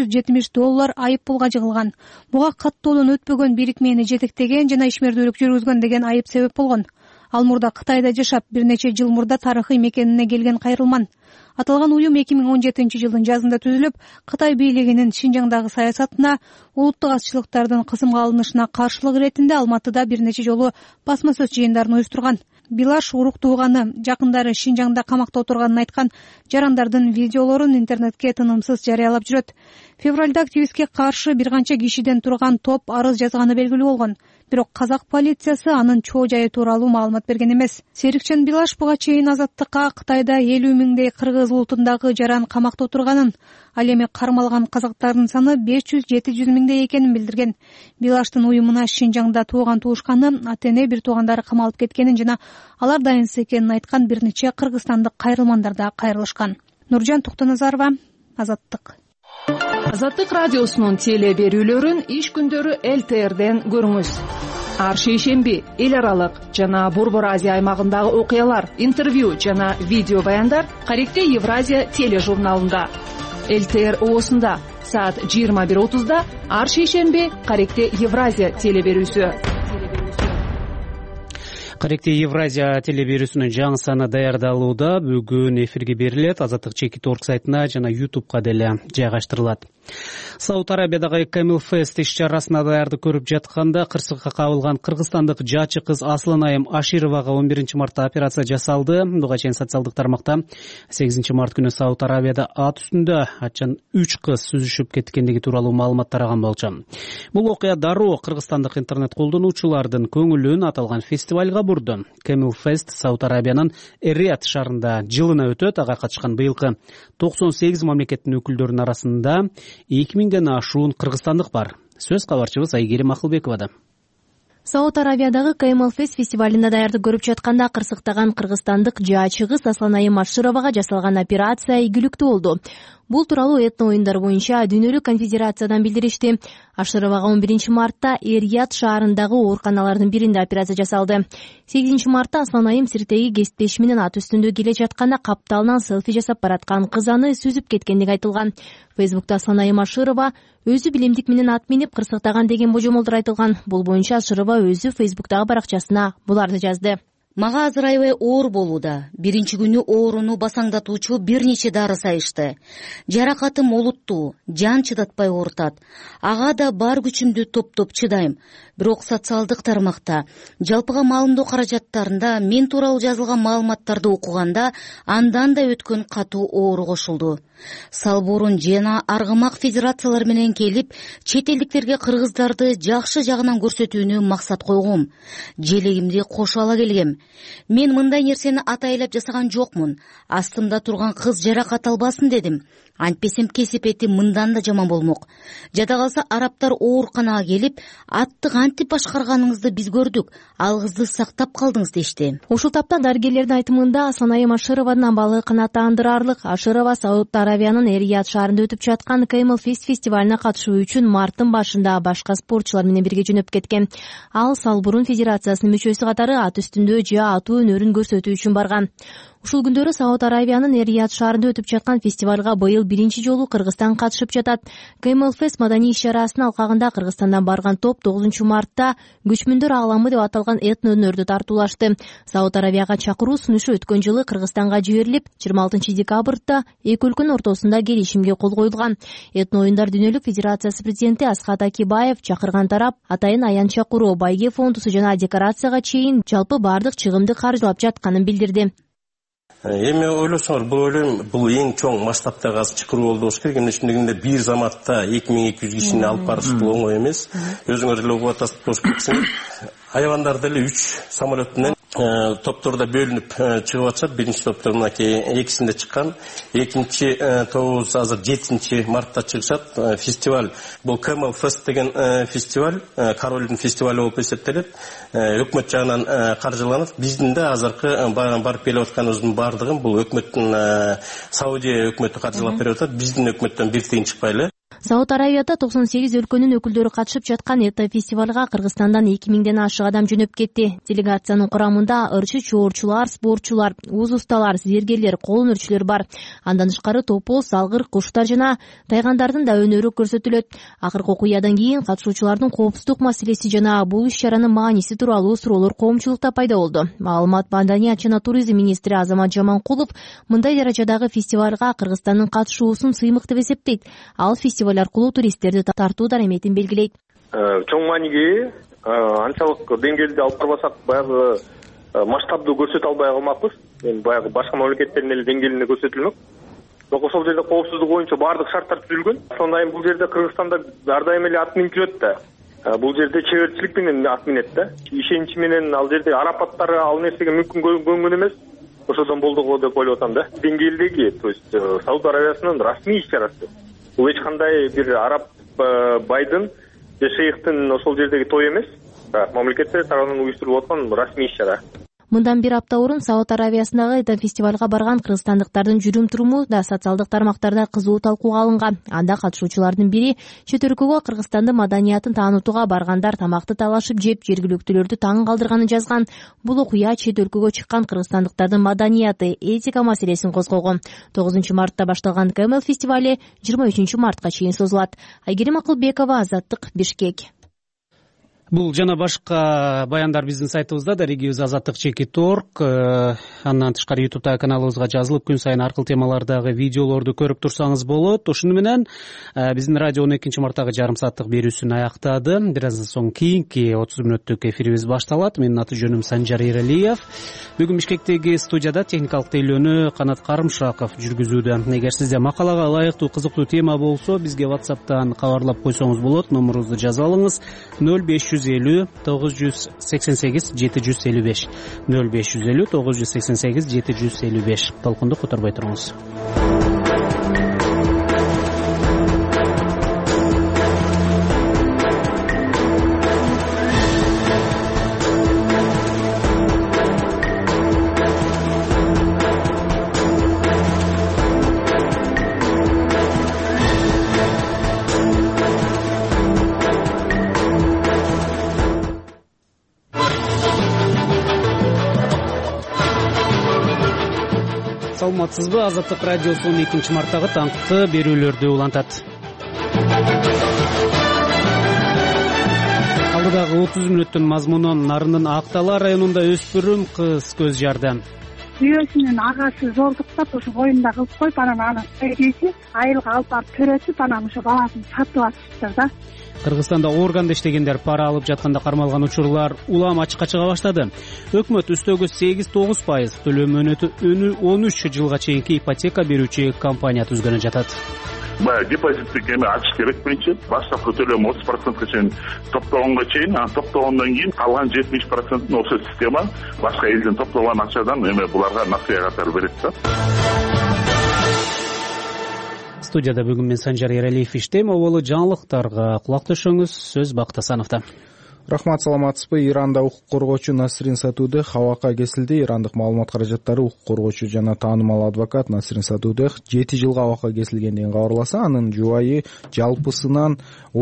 $670 айып пулга жыгылган. Буга каттоодон өтпөгөн бирикмени жетектеген жана ишмердүүлүк жүргүзгөн деген айып себеп болгон. Ал мурда Кытайда жашап, бир нече жыл мурда тарыхый мекенине келген кайрылман. Аталган уюм 2017 жылдын жазында түзүлүп, Кытай бийлигинин Шинжаңдагы саясатына, улуттук азчылыктардын кысымга алынышына каршылык иретинде Алматыда бир нече жолу басма сөз жыйындарын уюштурган. Билаш урук тууганы, жакындары Шинжаңда камакта отурганын айткан жарандардын видеолорун интернетке тынымсыз жарыялап жүрөт. Февралда активистке каршы бир канча кишиден турган топ арыз жазганы белгилүү болгон. Бирок казак полициясы анын чоо жайы тууралуу маалымат берген эмес. Серикчан Билаш буга чейин Азаттыкка Кытайда 50 000 кыргыз улутундагы жаран камакта отурганын, ал эми кармалган казактардын саны 500-700 000 экенин билдирген. Билаштын уюмуна Шинжаңда тууган туушканы, ата-эне бир туугандары камалып кеткенин жана алар дайынсыз экенин айткан бир нече кыргызстандык кайрылмандар да кайрылышкан. Нуржан Токтоназарова, Азаттык. Азаттык радиосунун теле берүүлөрүн иш күндөрү ЛТРден көрүңүз. Ар шейшемби эл аралык жана Борбор Азия аймагындагы окуялар, интервью жана видео баяндар Каректе Евразия тележурналында. ЛТР оосунда саат 21:30 ар шейшемби Каректе Евразия теле берүүсү. Каректе Евразия теле берүүсүнүн жаңы саны даярдалууда. Бүгүн эфирге берилет. Азаттык Чекит.org сайтына жана YouTube'га деле жайгаштырылат. Сауд Арабиядагы Camel Fest иш-чарасына даярдык көрүп жатканда кырсыкка кабылган кыргызстандык жаачы кыз Асланайым Ашировага 11 мартта операция жасалды. Буга чейин социалдык тармакта 8 март күнү Сауд Арабияда ат үстүндө ачан 3 кыз сүзүшүп кеткендиги тууралуу маалымат тараган болчу. Бул окуя дароо кыргызстандык интернет колдонуучулардын көңүлүн аталган фестивалга бурду. Camel Fest Сауд Арабиянын Эр-Рияд шаарында жылына өтөт. Ага катышкан быйылкы 98 мамлекеттин өкүлдөрүнүн арасында 2000ден ашуун кыргызстандык бар. Сөз кабарчыбыз Айгерим Акылбековада. Сауд Арабиядагы Camel Fest фестивалына даярдык көрүп жатканда кырсыктаган кыргызстандык жаачы кыз Асланайым Ашировага жасалган операция ийгиликтүү болду. Бул тууралуу этно оюндар боюнча дүйнөлүк конфедерациядан билдиришти. Ашировага 11 мартта Эр-Рияд шаарындагы ооруканалардын биринде операция жасалды. 8 мартта Асланайым сиртеги кесиптеши менен ат үстүндө келе жатканда капталынан селфи жасап бараткан кыз аны сүзүп кеткендиги айтылган. Фейсбукта Асланайым Аширова өзү билемдик менен ат минип кырсыктаган деген божомолдор айтылган. Бул боюнча Аширова өзү Фейсбуктагы баракчасына буларды жазды. Мага азыр аябай оор болууда. Биринчи күнү ооруну басаңдатуучу бир нече дары сайышты. Жаракатым олуттуу, жан чыдатпай оорутат. Ага да бар күчүмдү топтоп чыдайм. Бирок социалдык тармакта, жалпыга маалымдоо каражаттарында мен тууралуу жазылган маалыматтарды окуганда андан да өткөн катуу оору кошулду. Салбурун жана аргымак федерациялар менен келип, чет элдиктерге кыргыздарды жакшы жагынан көрсөтүүнү максат койгом. Желегимди кошо ала келгем. Мен мындай нерсени атайлап жасаган жокмун. Астымда турган кыз жаракат албасын дедим. Антпесем кесипети мындан да жаман болмок. Жада калса арабтар ооруканага келип, атты кантип башкарганыңызды биз көрдүк. Ал кызды сактап калдыңыз дешти. Ушул тапта дарыгерлердин айтымында Асланайым Ашированын абалы канааттандырарлык. Аширова Сауд Арабиянын Эр-Рияд шаарында өтүп жаткан Camel Fest фестивалына катышуу үчүн марттын башында башка спортчулар менен бирге жөнөп кеткен. Ал Салбурун федерациясынын мүчөсү катары ат үстүндө жөө атуу өнөрүн көрсөтүү үчүн барган. Ушул күндөрү Сауд Арабиянын Эр-Рияд шаарында өтүп жаткан фестивалга быйыл биринчи жолу Кыргызстан катышып жатат. Camel Fest маданий иш-чарасынын алкагында Кыргызстандан барган топ 9 мартта Күчмөндөр ааламы деп аталган этно өнөрдү тартуулашты. Сауд Арабияга чакыруу сунушу өткөн жылы Кыргызстанга жиберилип, 26 декабрда эки өлкөнүн ортосунда келишимге кол коюлган. Этно оюндар дүйнөлүк федерациясы президенти Асхат Акибаев чакырган тарап атайын аян чакыруу, байге фондусу жана декорацияга чейин жалпы бардык чыгымды каржылап жатканын билдирди. Эми ойлосоңор, бул эң чоң масштабтагы чакыруу болду болуш керек. Эмне үчүндөгүндө бир заматта 2200 кишини алып барыш бул оңой эмес. Өзүңөр деле угуп атасыз болуш керек. Аябандар деле 3 самолет менен топторда бөлүнүп чыгып атышат. Биринчи топтор мынакей экисинде чыккан. Экинчи тобубуз азыр 7 мартта чыгышат. Фестиваль бул Camel Fest деген фестиваль, королдун фестивали болуп эсептелет. Өкмөт жагынан каржыланат. Биздин да азыркы барып келип атканыбыздын бардыгын бул өкмөттүн Саудия өкмөтү каржылап берип атат. Биздин өкмөттөн бир тыйын чыкпай эле. Сауд Арабияда 98 өлкөнүн өкүлдөрү катышып жаткан этно фестивалга Кыргызстандан 2000ден ашык адам жөнөп кетти. Делегациянын курамында ырчы чоорчулар, спортчулар, уз усталар, зергерлер, кол өнөрчүлөр бар. Андан тышкары топол, салгыр, куштар жана тайгандардын да өнөрү көрсөтүлөт. Акыркы окуядан кийин катышуучулардын коопсуздук маселеси жана бул иш-чаранын мааниси тууралуу суроолор коомчулукта пайда болду. Маалымат, маданият жана туризм министри Азамат Жаманкулов мындай даражадагы фестивалга Кыргызстандын катышуусун сыймык деп эсептейт. Ал фестиваль аркылуу туристтерди тартуу дараметин белгилейт. Чоң мааниге анчалык деңгээлде алып барбасак баягы масштабды көрсөтө албай калмакпыз. Эми баягы башка мамлекеттердин эле деңгээлинде көрсөтүлмөк. Бирок ошол жерде коопсуздук боюнча баардык шарттар түзүлгөн. Ошондой бул жерде Кыргызстанда ар дайым эле ат минип жүрөт да. Бул жерде чеберчилик менен ат минет да. Ишеничи менен ал жерде арапаттар ал нерсеге мүмкүн көнгөн эмес. Ошодон болду го деп ойлоп атам да. Деңгээлдеги, то есть Сауд Арабиясынын расмий иш-чарасы. Бул эч кандай бир араб байдын же шейхтин ошол жердеги той эмес. Мамлекеттер тарабынан уюштурулуп аткан расмий иш-чара. Мындан бир апта мурун Сауд Арабиясындагы этно фестивалга барган кыргызстандыктардын жүрүм-туруму да социалдык тармактарда кызуу талкууга алынган. Анда катышуучулардын бири чет өлкөгө Кыргызстандын маданиятын таанытууга баргандар тамакты талашып жеп жергиликтүүлөрдү таң калтырганын жазган. Бул окуя чет өлкөгө чыккан кыргызстандыктардын маданияты, этика маселесин козгогон. 9 мартта башталган Camel фестивали 23 мартка чейин созулат. Айгерим Акылбекова, Азаттык, Бишкек. Бул жана башка баяндар биздин сайтыбызда darigiyuz.azattik.org, андан тышкары YouTube каналыбызга жазылып, күн сайын ар кыл темалардагы видеолорду көрүп турсаңыз болот. Ошону менен биздин радио 12-марттагы жарым сааттык берүүсүн аяктады. Бир аздан соң кийинки 30 мүнөттүк эфирибиз башталат. Менин аты жөнүм Санжар Эралиев. Бүгүн Бишкектеги студияда техникалык тейлөөнү Канат Карымшаков жүргүзүүдө. Эгер сизде макалага ылайыктуу кызыктуу тема болсо, бизге WhatsApp'тан кабарлап койсоңуз болот. Номерубузду жазып алыңыз: 0550 988 755 0550 988 755. Толкунду которбой туруңуз. Саламатсызбы? Азаттык радиосу 12-марттагы таңкы берүүлөрдү улантат. Алдыдагы 30 мүнөттүн мазмунун Нарындын Актала районунда өспүрүм кыз көз жарды. Күйөөсүнүн агасы жолдуктап ушу боюнда кылып коюп, анан анын эжеси айылга алып барып төрөтүп, анан ошо баласын сатып алыптыр да. Кыргызстанда органда иштегендер пара алып жатканда кармалган учурлар улам ачыкка чыга баштады. Өкмөт үстөгө 8-9% төлөм мөөнөтү 13 жылга чейинки ипотека берүүчү компания түзгөнү жатат. Баягы депозиттик эме ачыш керек биринчи. Баштапкы төлөм 30%га чейин топтогонго чейин, анан топтогондон кийин калган 70%ын ошо система башка элден топтолгон акчадан эме буларга насыя катары берет да. Студияда бүгүн мен Санжар Эралиев иштейм. Оболу жаңылыктарга кулак төшөңүз. Сөз Бакыт Асановдо. Рахмат, саламатсызбы? Иранда укук коргоочу Насрин Сатудех абакка кесилди. Ирандык маалымат каражаттары укук коргоочу жана таанымал адвокат Насрин Сатудех 7 жылга абакка кесилгендигин кабарласа, анын жубайы жалпысынан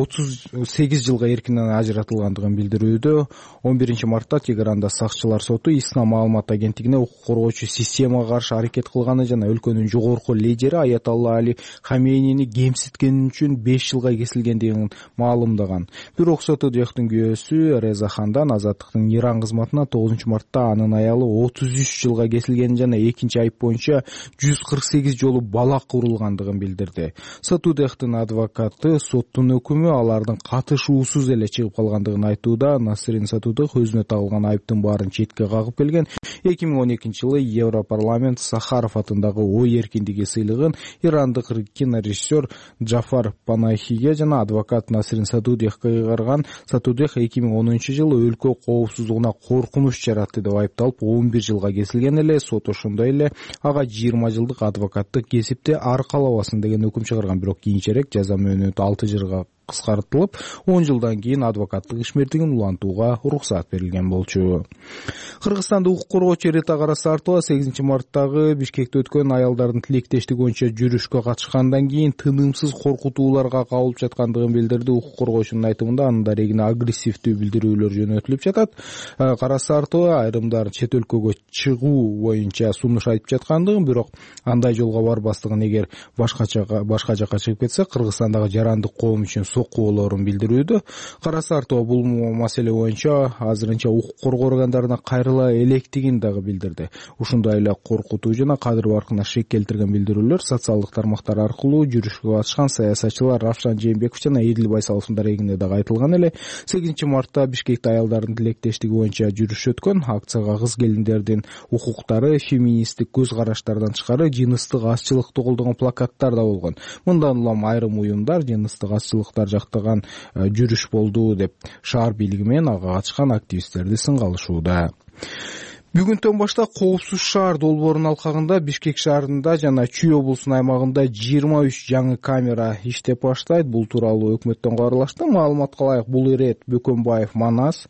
38 жылга эркинен ажыратылгандыгын билдирүүдө. 11-мартта Тегеранда сакчылар соту Ислам маалымат агенттигине укук коргоочу системага каршы аракет кылганы жана өлкөнүн жогорку лидери Аятолла Али Хамейнини кемситкени үчүн 5 жылга кесилгендигин маалымдаган. Бирок Сатудехтин күйөөсү Реза Хандан Азаттыктын Иран кызматына 9-мартта анын аялы 33 жылга кесилгенин жана экинчи айып боюнча 148 жолу балак урулгандыгын билдирди. Сатудехтин адвокаты соттун өкүмү алардын катышуусуз эле чыгып калгандыгын айтууда. Насрин Сатудех өзүнө тагылган айыптын баарын четке кагып келген. 2012-жылы Европарламент Сахаров атындагы ой эркиндиги сыйлыгын ирандык кинорежиссер Джафар Панахиге жана адвокат Насрин Сатудехке кайгарган. Сатудех 2010-жылы өлкө коопсуздугуна коркунуч жаратты деп айыпталып 11 жылга кесилген эле. Сот ошондой эле ага 20 жылдык адвокаттык кесипти аркалабасын деген өкүм чыгарган. Бирок кийинчерээк жаза мөөнөтү 6 жылга кыскартылып, 10 жылдан кийин адвокаттык ишмердигин улантууга уруксат берилген болчу. Кыргызстанда укук коргоочу Рита Карасартова 8-марттагы Бишкекте өткөн аялдардын тилектештиги боюнча жүрүшкө катышкандан кийин тынымсыз коркутууларга кабылып жаткандыгын билдирди. Укук коргоочунун айтымында анын дарегине агрессивдүү билдирүүлөр жөнөтүлүп жатат. Карасартова айрымдар чет өлкөгө чыгуу боюнча сунуш айтып жаткандыгын, бирок андай жолго барбастыгын, эгер башка жакка чыгып кетсе Кыргызстандагы жарандык коом үчүн сокку болорун билдирүүдө. Карасартова бул маселе боюнча азырынча укук коргоо органдарына кайрыла электигин дагы билдирди. Ушундай эле коркутуу жана кадыр баркына шек келтирген билдирүүлөр социалдык тармактар аркылуу жүрүшкө катышкан саясатчылар Равшан Жээнбеков жана Эдил Байсаловдун дарегинде дагы айтылган эле. 8-мартта Бишкекте аялдардын тилектештиги боюнча жүрүш өткөн. Акцияга кыз келиндердин укуктары, феминисттик көз караштардан тышкары жыныстык азчылыкты колдогон плакаттар да болгон. Мындан улам айрым уюмдар жыныстык азчылыктар жактаган жүрүш болду деп шаар бийлиги менен ага катышкан активисттерди сынгалышууда. Бүгүндөн баштап коопсуз шаар долбоорунун алкагында Бишкек шаарында жана Чүй облусунун аймагында 23 жаңы камера иштеп баштайт. Бул тууралуу өкмөттөн кабарлашты. Маалыматка ылайык, бул ирет Бөкөнбаев Манас,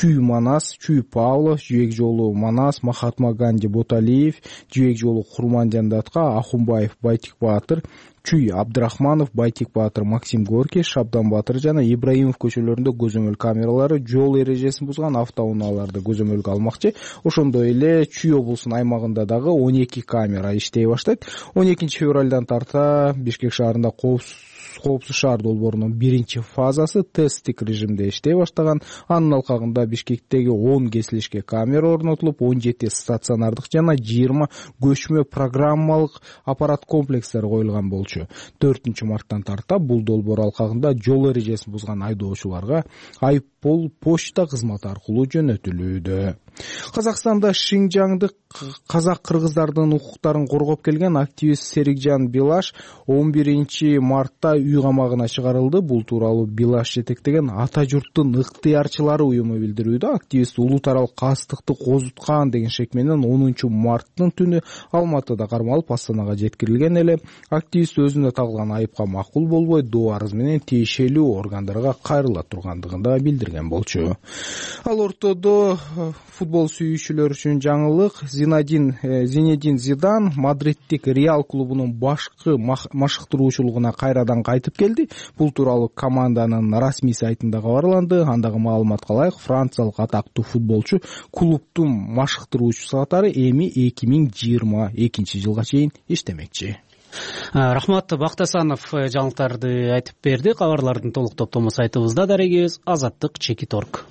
Чүй Павлов, жүйек жолу Манас, Махатма Ганди Боталиев, жүйек жолу Курманжандатка, Ахунбаев Байтик Баатыр, Чүй Абдрахманов, Байтик Баатыр, Максим Горький, Шабдан Батыр жана Ибраимов көчөлөрүндө көзөмөл камералары жол эрежесин бузган автоунааларды көзөмөлгө алмакчы. Ошондой эле Чүй облусунун аймагында дагы 12 камера иштей баштайт. 12 февралдан тарта Бишкек шаарында коопсуз коопсуз шаар долбоорунун биринчи фазасы тесттик режимде иштей баштаган. Анын алкагында Бишкектеги 10 кесилишке камера орнотулуп, 17 стационардык жана 20 көчмө программалык аппарат комплекстери коюлган болчу. 4-марттан тарта бул долбоор алкагында жол эрежесин бузган айдоочуларга айыппул почта кызматы аркылуу жөнөтүлүүдө. Казакстанда Шинжаңдык казак-кыргыздардын укуктарын коргоп келген активист Серикжан Билаш 11-мартта үй камагына чыгарылды. Бул тууралуу Билаш жетектеген ата журттун ыктыярчылары уюму билдирүүдө. Активист улут аралык кастыкты козуткан деген шек менен 10-марттын түнү Алматыда кармалып, Астанага жеткирилген эле. Активист өзүнө тагылган айыпка макул болбой, доо арыз менен тиешелүү органдарга кайрыла тургандыгын да билдирген болчу. Ал ортодо футбол сүйүүчүлөр үчүн жаңылык. Зинедин Зидан Мадридтик Реал клубунун башкы машыктыруучулугуна кайрадан кайтып келди. Бул тууралуу команданын расмий сайтында кабарланды. Андагы маалыматка ылайык, франциялык атактуу футболчу клубтун машыктыруучусу катары эми 2022-жылга чейин иштемекчи. Рахмат, Бактасанов жаңылыктарды айтып берди. Кабарлардын толук топтому сайтыбызда дарегибиз azаттык.org.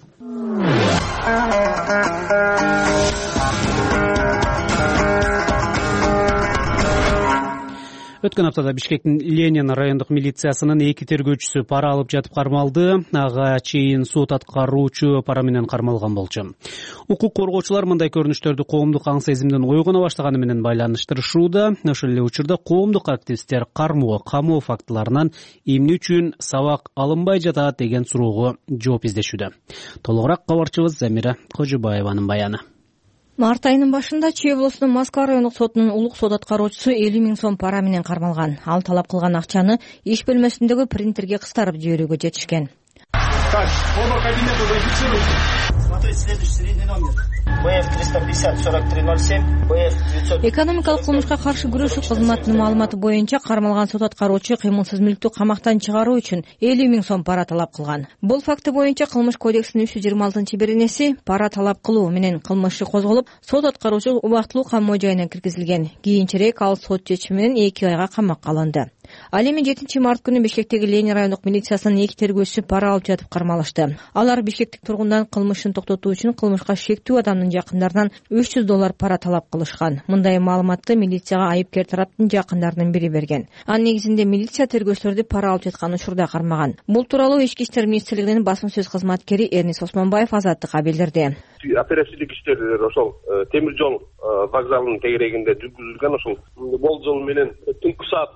Өткөн аптада Бишкектин Ленин райондук милициясынын 2 тергөөчүсү пара алып жатып кармалды. Ага чейин сот аткаруучу пара менен кармалган болчу. Укук коргоочулар мындай көрүнүштөрдү коомдук аң сезимдин ойгоно баштаганы менен байланыштырышууда. Ошол эле учурда коомдук активисттер кармоо, камоо фактыларынан эмне үчүн сабак алынбай жатат деген суроого жооп издешүүдө. Толугураак кабарчыбыз Замира Кожубаеванын баяны. Март айынын башында Чүй облусунун Москва райондук сотунун улук сот аткаруучусу 50 000 сом пара менен кармалган. Ал талап кылган акчаны иш бөлмөсүндөгү принтерге кыстарып жиберүүгө жетишкен. Так, оба кабинета зафиксируйте. Смотрите, следующий серийный номер. БФ 350-4307, БФ 900. Экономикалык кылмышка каршы күрөшүү кызматынын маалыматы боюнча кармалган сот аткаруучу кыймылсыз мүлктү камактан чыгаруу үчүн 50 000 сом пара талап кылган. Бул факты боюнча кылмыш кодексинин 326-беренеси пара талап кылуу менен кылмышы козголуп, сот аткаруучу убактылуу камоо жайына киргизилген. Кийинчерээк ал сот чечими менен 2 айга камакка алынды. Ал эми 7-март күнү Бишкектеги Ленин райондук милициясынын 2 тергөөчүсү пара алып жатып кармалышты. Алар Бишкектик тургундан кылмышын токтотуу үчүн кылмышка шектүү адамдын жакындарынан $300 пара талап кылышкан. Мындай маалыматты милицияга айыпкер тараптын жакындарынын бири берген. Анын негизинде милиция тергөөчүлөрдү пара алып жаткан учурда кармаган. Бул тууралуу Ички иштер министрлигинин басма сөз кызматкери Эрнис Осмонбаев Азаттыкка билдирди. Оперативдик иштер ошол темир жол вокзалынын тегерегинде жүргүзүлгөн. Ошол болжол менен түнкү саат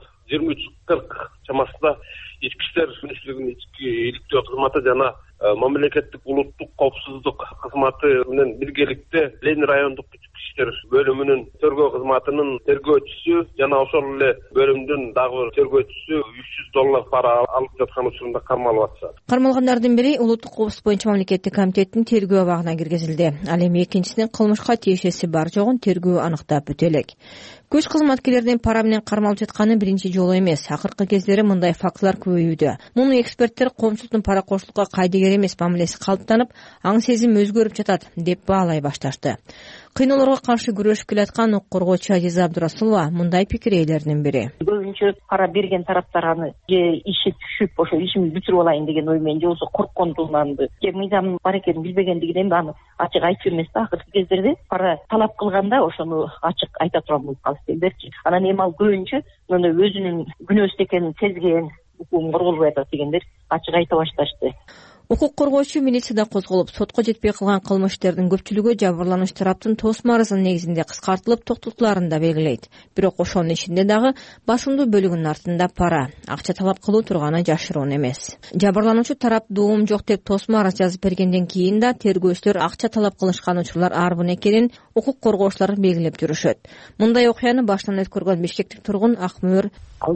23:40 чамасында Ички иштер министрлигинин ички иликтөө кызматы жана мамлекеттик улуттук коопсуздук кызматы менен биргеликте Ленин райондук ички иштер бөлүмүнүн тергөө кызматынын тергөөчүсү жана ошол эле бөлүмдүн дагы тергөөчүсү $300 пара алып жаткан учурунда кармалып атышат. Кармалгандардын бири улуттук коопсуздук боюнча мамлекеттик комитеттин тергөө абагына киргизилди. Ал эми экинчисинин кылмышка тиешеси бар жогун тергөө аныктап өтө элек. Күч кызматкерлердин пара менен кармалып жатканы биринчи жолу эмес. Акыркы кездери мындай фактылар көбөйүүдө. Муну эксперттер коомчулуктун пара кошулукка кайдыгер эмес мамилеси калыптанып, аң сезим өзгөрүп жатат деп баалай башташты. Кыйноолорго каршы күрөшүп келаткан укук коргоочу Азиза Абдурасулова мындай пикир ээлеринин бири. Көбүнчө пара берген тараптар аны же иши түшүп, ошо ишимди бүтүрүп алайын деген ой менен, же болбосо корккондугунан, же мыйзамдын бар экенин билбегендигинен аны ачык айтып эмес да. Акыркы кездерде пара талап кылганда ошону ачык айта турган болуп калып келдерчи. Анан эми ал көбүнчө муну өзүнүн күнөөсү экенин сезген, укугун корголбой атат дегендер ачык айта башташты. Укук коргоочу милицияда козголуп, сотко жетпей калган кылмыш иштердин көпчүлүгү жабырлануучу тараптын тосма арызынын негизинде кыскартылып токтотуларын да белгилейт. Бирок ошонун ичинде дагы басымдуу бөлүгүнүн артында пара, акча талап кылуу турганы жашыруун эмес. Жабырлануучу тарап доом жок деп тосма арыз жазып бергенден кийин да тергөөчүлөр акча талап кылышкан учурлар арбын экенин укук коргоочулар белгилеп жүрүшөт. Мындай окуяны баштан өткөргөн бишкектик тургун Акмөөр ал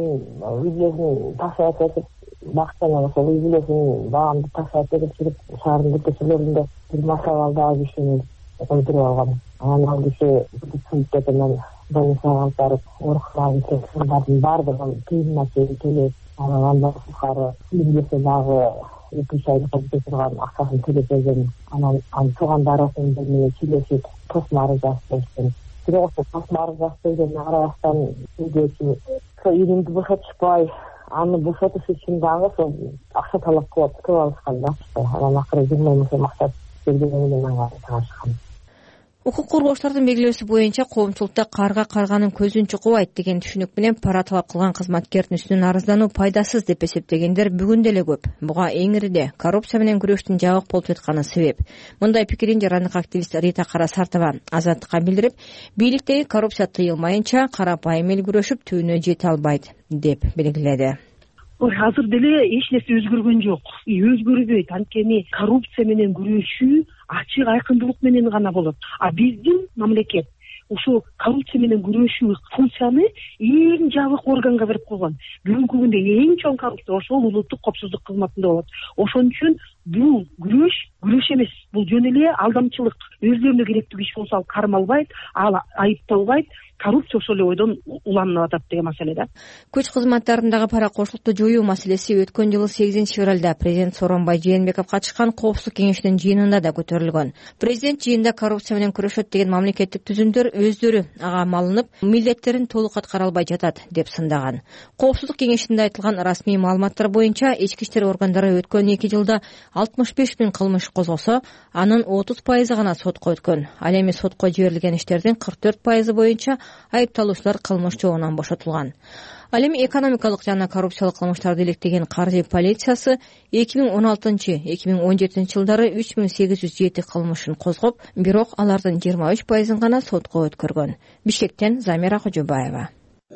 видеосун тасып бактан ошол видеосун багамды тасап берип шаардын көчөлөрүндө бир массалардагы кишини койдуруп алгам. Анан ал киши бүтүнүн больницага алып барып, ооруканадын баардыгын кийинме чейин төлөп, андан сырткары эмгесе дагы 2 айга бүтө турган акчасын төлөп берген. Анан анын туугандары менен сүйлөшүп, тосма арыз жазып беришкен. Бирок тосма арыз жазып бергендин арасынан сүйлөшүп, иримди бошотушпай аны бошотуш үчүн дагы сол акча талап кылып алышкан да. Анан акыры 20 сом акча бергенден кийин ага чыгышкан. Укук коргоочулардын белгилөөсү боюнча коомчулукта карга карганын көзүн чукубайт деген түшүнүк менен пара талап кылган кызматкердин үстүнөн арыздануу пайдасыз деп эсептегендер бүгүн деле көп. Буга эң ириде коррупция менен күрөштүн жабык болуп жатканы себеп. Мындай пикирин жарандык активист Рита Карасартова Азаттыкка билдирип, бийликтеги коррупция тыйылмайынча карапайым эл күрөшүп түбүнө жете албайт деп белгиледи. Азыр деле эч нерсе өзгөргөн жок. Өзгөрбөйт. Анткени коррупция менен күрөшүү ачык айкындылык менен гана болот. А биздин мамлекет ушул коррупция менен күрөшүү функцияны эң жабык органга берип койгон. Бүгүнкү күндө эң чоң коррупция ошол улуттук коопсуздук кызматында болот. Ошон үчүн бул күрөш эмес, бул жөн эле алдамчылык. Өздөрүнө керектүү иш болсо ал кармалбайт, ал айыпталбайт. Коррупция ошол эле ойдон уланып атат деген маселе да. Күч кызматтарындагы паракоштукту жоюу маселеси өткөн жылы 8-февралда президент Сооронбай Жээнбеков катышкан коопсуздук кеңешинин жыйынында да көтөрүлгөн. Президент жыйында коррупция менен күрөшөт деген мамлекеттик түзүмдөр өздөрү ага малынып, милдеттерин толук аткара албай жатат деп сындаган. Коопсуздук кеңешинде айтылган расмий маалыматтар боюнча ички иштер органдары өткөн 2 жылда 65 000 кылмыш козгосо, анын 30% гана сотко өткөн. Ал эми сотко жиберилген иштердин 44% боюнча айыпталуучулар кылмыш жообунан бошотулган. Ал эми экономикалык жана коррупциялык кылмыштарды илектеген каржы полициясы 2016-2017 жылдары 3807 кылмышын козгоп, бирок алардын 23% гана сотко өткөргөн. Бишкектен Замира Кожобаева.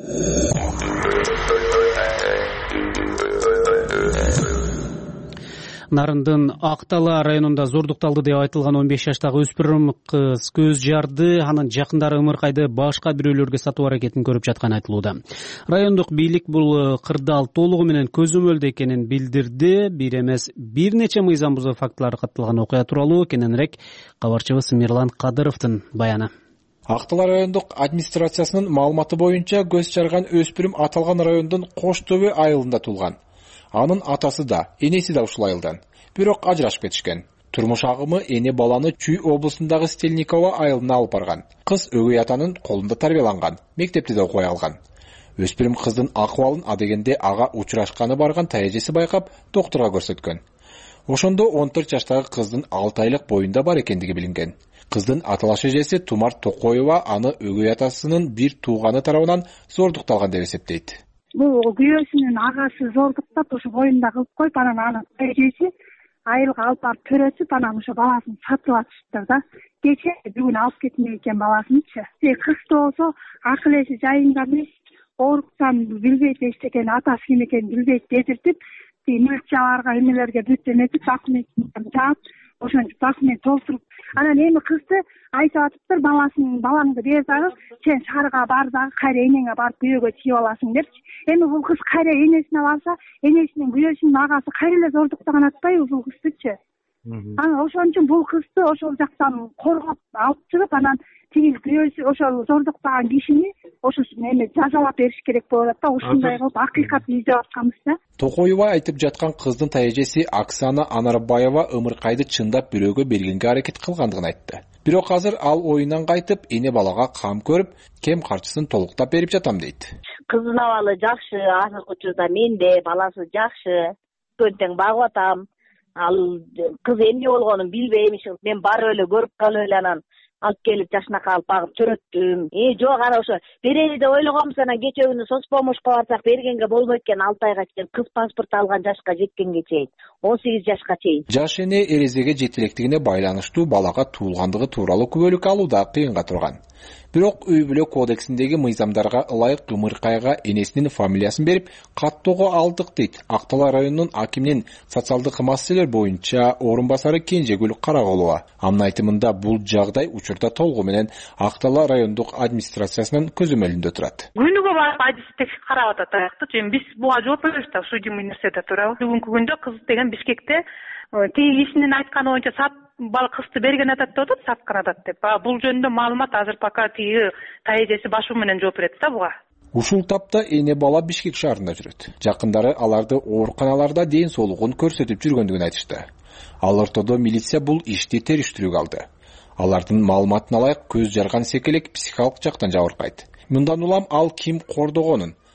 Нарындын Актала районунда зордукталды деп айтылган 15 жаштагы өспүрүм кыз көз жарды, анын жакындары ымыркайды башка бирөөлөргө сатуу аракетин көрүп жатканы айтылууда. Райондук бийлик бул кырдаал толугу менен көзөмөлдө экенин билдирди. Бир эмес бир нече мыйзам бузуу фактылары катталган окуя тууралуу кененирээк кабарчыбыз Мирлан Кадыровдун баяны. Актала райондук администрациясынын маалыматы боюнча көз жарган өспүрүм аталган райондун Кош Төбө айылында туулган. Анын атасы да, энеси да ушул айылдан. Бирок ажырашып кетишкен. Турмуш агымы эне баланы Чүй облусундагы Стельниково айылына алып барган. Кыз өгөй атанын колунда тарбияланган, мектепте да окуй алган. Өспүрүм кыздын акыбалын адегенде ага учурашканы барган тайэжеси байкап, доктурга көрсөткөн. Ошондо 14 жаштагы кыздын 6 айлык боюнда бар экендиги билинген. Кыздын аталаш эжеси Тумар Токоева аны өгөй атасынын бир тууганы тарабынан зордукталган деп эсептейт. Бул күйөөсүнүн агасы зордуктап ушу боюнда кылып коюп, анан анын эжеси айылга алып барып төрөтүп, анан ошо баласын сатып атышыптыр да. Кече бүгүн алып кетмек экен баласынчы. Кызды болсо акыл эси жайында эмес, ооруксан билбейт эчтекен, атасы ким экенин билбейт дедиртип, милицияларга эмелерге бүт эметип, документин жаап, ошентип документ толтуруп, анан эми кызды айтып атыптыр, балаңды бер дагы, сен шаарга бар дагы, кайра энеңе барып күйөөгө чыгып аласың депчи. Эми бул кыз кайра энесине барса, энесинин күйөөсүнүн агасы кайра эле зордуктаган атпайбы бул кыздычы? Анан ошон үчүн бул кызды ошол жактан коргоп алып чыгып, анан тигил күйөөсү ошол зордуктаган кишини ошо эме жазалап бериш керек болуп атат да. Ушундай кылып акыйкатты издеп атканбыз да. Токоева айтып жаткан кыздын тайэжеси Оксана Анарбаева ымыркайды чындап бирөөгө бергенге аракет кылгандыгын айтты. Бирок азыр ал оюнан кайтып, эне балага кам көрүп, кем карчысын толуктап берип жатам дейт. Кыздын абалы жакшы, азыркы учурда менде баласы жакшы, көтөң багып атам. Ал кыз эмне болгонун билбейм, мен барып эле көрүп калып эле анан алып келип жашынакы алып багып төрөттүм. Жок, ана ошо берели деп ойлогонбуз, анан кечээ күнү соцпомощко барсак бергенге болбойт экен, 6 айга чейин кыз паспорт алган жашка жеткенге чейин, 18 жашка чейин. Жаш эне эрезеге жетелектигине байланыштуу балага туулгандыгы тууралуу күбөлүк алууда кыйынга турган. Бирок үй бүлө кодексиндеги мыйзамдарга ылайык ымыркайга энесинин фамилиясын берип, каттоого алдык дейт Актала районунун акиминин социалдык маселелер боюнча орун басары Кенжегүл Караголова. Анын айтымында бул жагдай учурда толугу менен Актала райондук администрациясынын көзөмөлүндө турат. Күнүгө барып адистек карап атат аяктı. Биз буга жооп беребиз да, судимый нерседе турабы. Бүгүнкү күндө кыз деген Бишкекте тиги кишинин айтканы боюнча бала кызды берген атат деп атат, саткан атат деп. Бул жөнүндө маалымат азыр пока тиги тайэжеси башуу менен жооп берет да буга. Ушул тапта эне бала Бишкек шаарында жүрөт. Жакындары аларды ооруканаларда ден соолугун көрсөтүп жүргөндүгүн айтышты. Ал ортодо милиция бул ишти териштирүүгө алды. Алардын маалыматына ылайык көз жарган секелек психикалык жактан жабыркайт. Мындан улам ал ким кордогонун,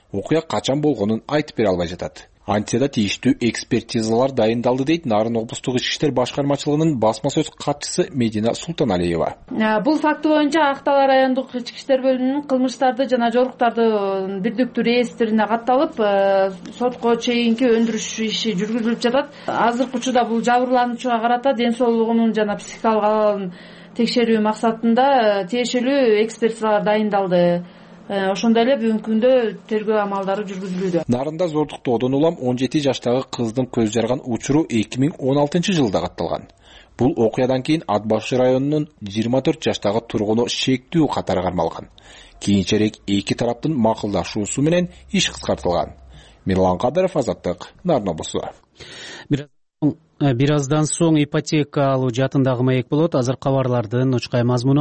окуя качан болгонун айтып бере албай жатат. Антияда тийиштүү экспертизалар дайындалды дейт Нарын облустук ички иштер башкармачылыгынын басма сөз катчысы Медина Султаналиева. Бул факт боюнча Актала райондук ички иштер бөлүмүнүн кылмыштарды жана жоруктарды бирдиктүү реестрине катталып, сотко чейинки өндүрүш иши жүргүзүлүп жатат. Азыркы учурда бул жабырлануучуга карата ден соолугунун жана психикалык абалын текшерүү максатында тиешелүү экспертизалар дайындалды. Ошондой эле бүгүнкү күндө тергөө амалдары жүргүзүлүүдө. Нарында зордуктоодон улам 17 жаштагы кыздын көз жарган учуру 2016 жылда катталган. Бул окуядан кийин Ат башы районунун 24 жаштагы тургуну шектүү катары кармалган. Кийинчерээк эки тараптын макулдашуусу менен иш кыскартылган. Мирлан Кадыров, Азаттык, Нарын облусу. Бир аздан соң ипотека алуу жаатындагы маек болот. Азыр кабарлардын учкай мазмуну.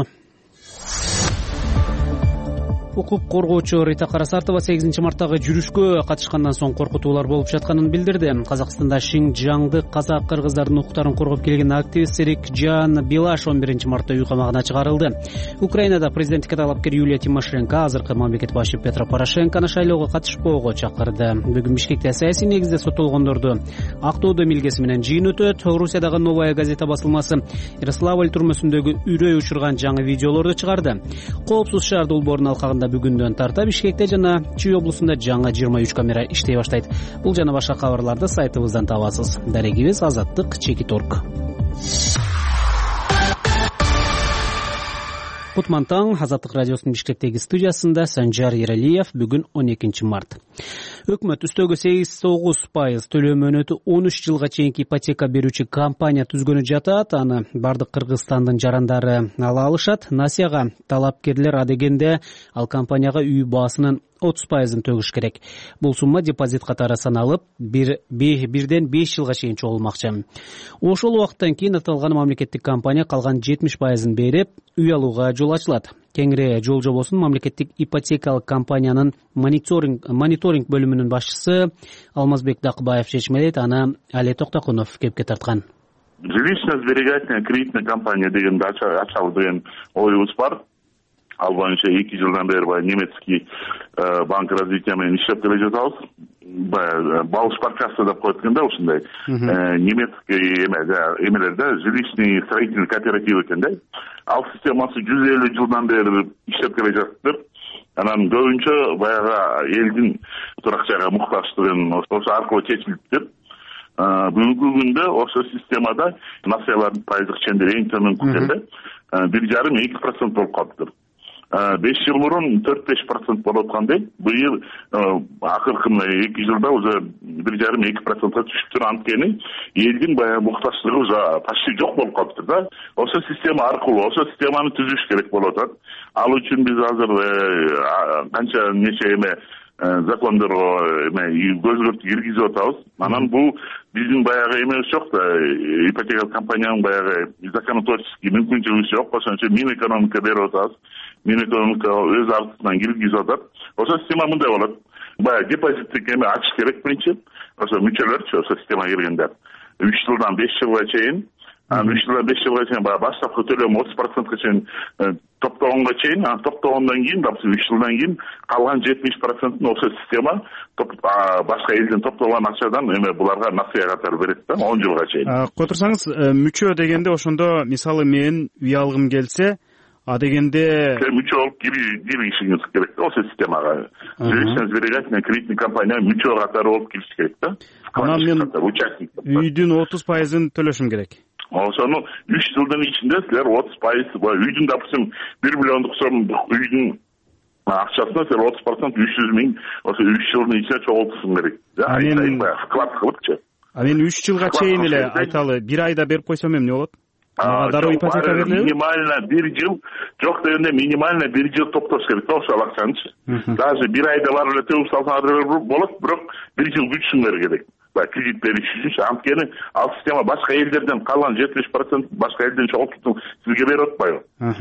Укук коргоочу Рита Карасартова 8 марттагы жүрүшкө катышкандан соң коркутуулар болуп жатканын билдирди. Казакстанда Шинжаңды казак кыргыздардын укуктарын коргоп келген активист Серикжан Билаш 11 мартта үй камагына чыгарылды. Украинада президенттикке талапкер Юлия Тимошенко азыркы мамлекет башы Петро Порошенкону шайлоого катышпоого чакырды. Бүгүн Бишкекте саясий негизде соттолгондорду актоодо милгеси менен жыйын өтөт. Орусиядагы Новая газета басылмасы Ярославль түрмөсүндөгү үрөй учурган жаңы видеолорду чыгарды. Коопсуз шаар долбоорунун алкагында бүгүндөн тарта Бишкекте жана Чүй облусунда жаңы 23 камера иштей баштайт. Бул жана башка кабарларды сайтыбыздан табасыз. Дарегибиз Азаттык Чекиторг. Кутман таң, Азаттык радиосунун Бишкектеги студиясында Санжар Ералиев. Бүгүн 12 март. Өкмөт үстөгү 8-9% төлөө мөөнөтү 13 жылга чейинки ипотека берүүчү компания түзгөнү жатат. Аны бардык Кыргызстандын жарандары ала алышат. Насияга талапкерлер адегенде ал компанияга үй баасынын 30%-ын төгүш керек. Бул сумма депозит катары саналып, бирден 5 жылга чейин чогулмакчы. Ошол убакыттан кийин аталган мамлекеттик компания калган 70%-ын берип, үй алууга жол ачылат. Кеңири жол жобосун мамлекеттик ипотекалык компаниянын мониторинг бөлүмүнүн башчысы Алмазбек Дакыбаев чечмелейт. Аны Али Токтокунов кепке тарткан. Жилищно-сберегательная кредитная компания дегенди ачалы деген оюбуз бар. Ал боюнча 2 жылдан бери немецкий банк развития менен иштеп келе жатабыз. Баушпаркасса деп коет экен да ушундай. Немецкий эмелерде жилищный строительный кооператив экен да. Ал системасы 150 жылдан бери иштеп келе жатыптыр. Анан көбүнчө баягы элдин турак жайга муктаждыгын ошо аркылуу чечилиптир. Бүгүнкү күндө ошо системада насыялардын пайыздык чендери эң төмөн күндө 1,5-2% болуп калыптыр. 5 жыл мурун 4-5% болуп аткандай, быйыл акыркы 2 жылда уже 1,5-2%га түшүптүр. Анткени элдин баягы муктаждыгы уже почти жок болуп калыптыр да. Ошо система аркылуу, ошо системаны түзүш керек болуп атат. Ал үчүн биз азыр канча нече закондорго өзгөртүү киргизип атабыз. Анан бул биздин баягы эмебиз жок да, ипотека компаниянын баягы законотворческий мүмкүнчүлүгү жок. Ошон үчүн Минэкономика берип атабыз. Минэкономика өз артынан киргизип атат. Ошо система мындай болот. Баягы депозиттик эме ачыш керек биринчи. Ошо мүчөлөрчү ошо системага киргендер 3 жылдан 5 жылга чейин, 3 жылдан 5 жылга чейин баягы баштапкы төлөм 30%га чейин топтогонго чейин, топтогондон кийин, допустим, 3 жылдан кийин калган 70%-ын ошо система башка элден топтолгон акчадан эме буларга насыя катары берет да, 10 жылга чейин. Кое турсаңыз, мүчө дегенде ошондо мисалы мен үй алгым келсе, адегенде мүчө болуп киришиңиз керек да ошо системага. Жилищно-сберегательная кредитная компания мүчө катары болуп кириш керек да. Анан мен үйдүн 30%-ын төлөшүм керек. Ошону 3 жылдын ичинде силер 30% үйдүн, допустим, 1 миллиондук сомдук үйдүн акчасына силер 30% 300 миң ошо 3 жылдын ичинде чогултушуң керек. Вклад кылыпчы. Мен 3 жылга чейин эле айталы, 1 айда берип койсом эмне болот? Дароо ипотека берилеби? Минимально 1 жыл, жок дегенде минимально 1 жыл топтош керек да ошол акчанычы. Даже 1 айда барып эле төлөп салсаңар болот, бирок 1 жыл күтүшүңөр керек. Кредит бериш үчүн. Анткени ал система башка элдерден калган 70% башка элден чогултуп сизге берип атпайбы.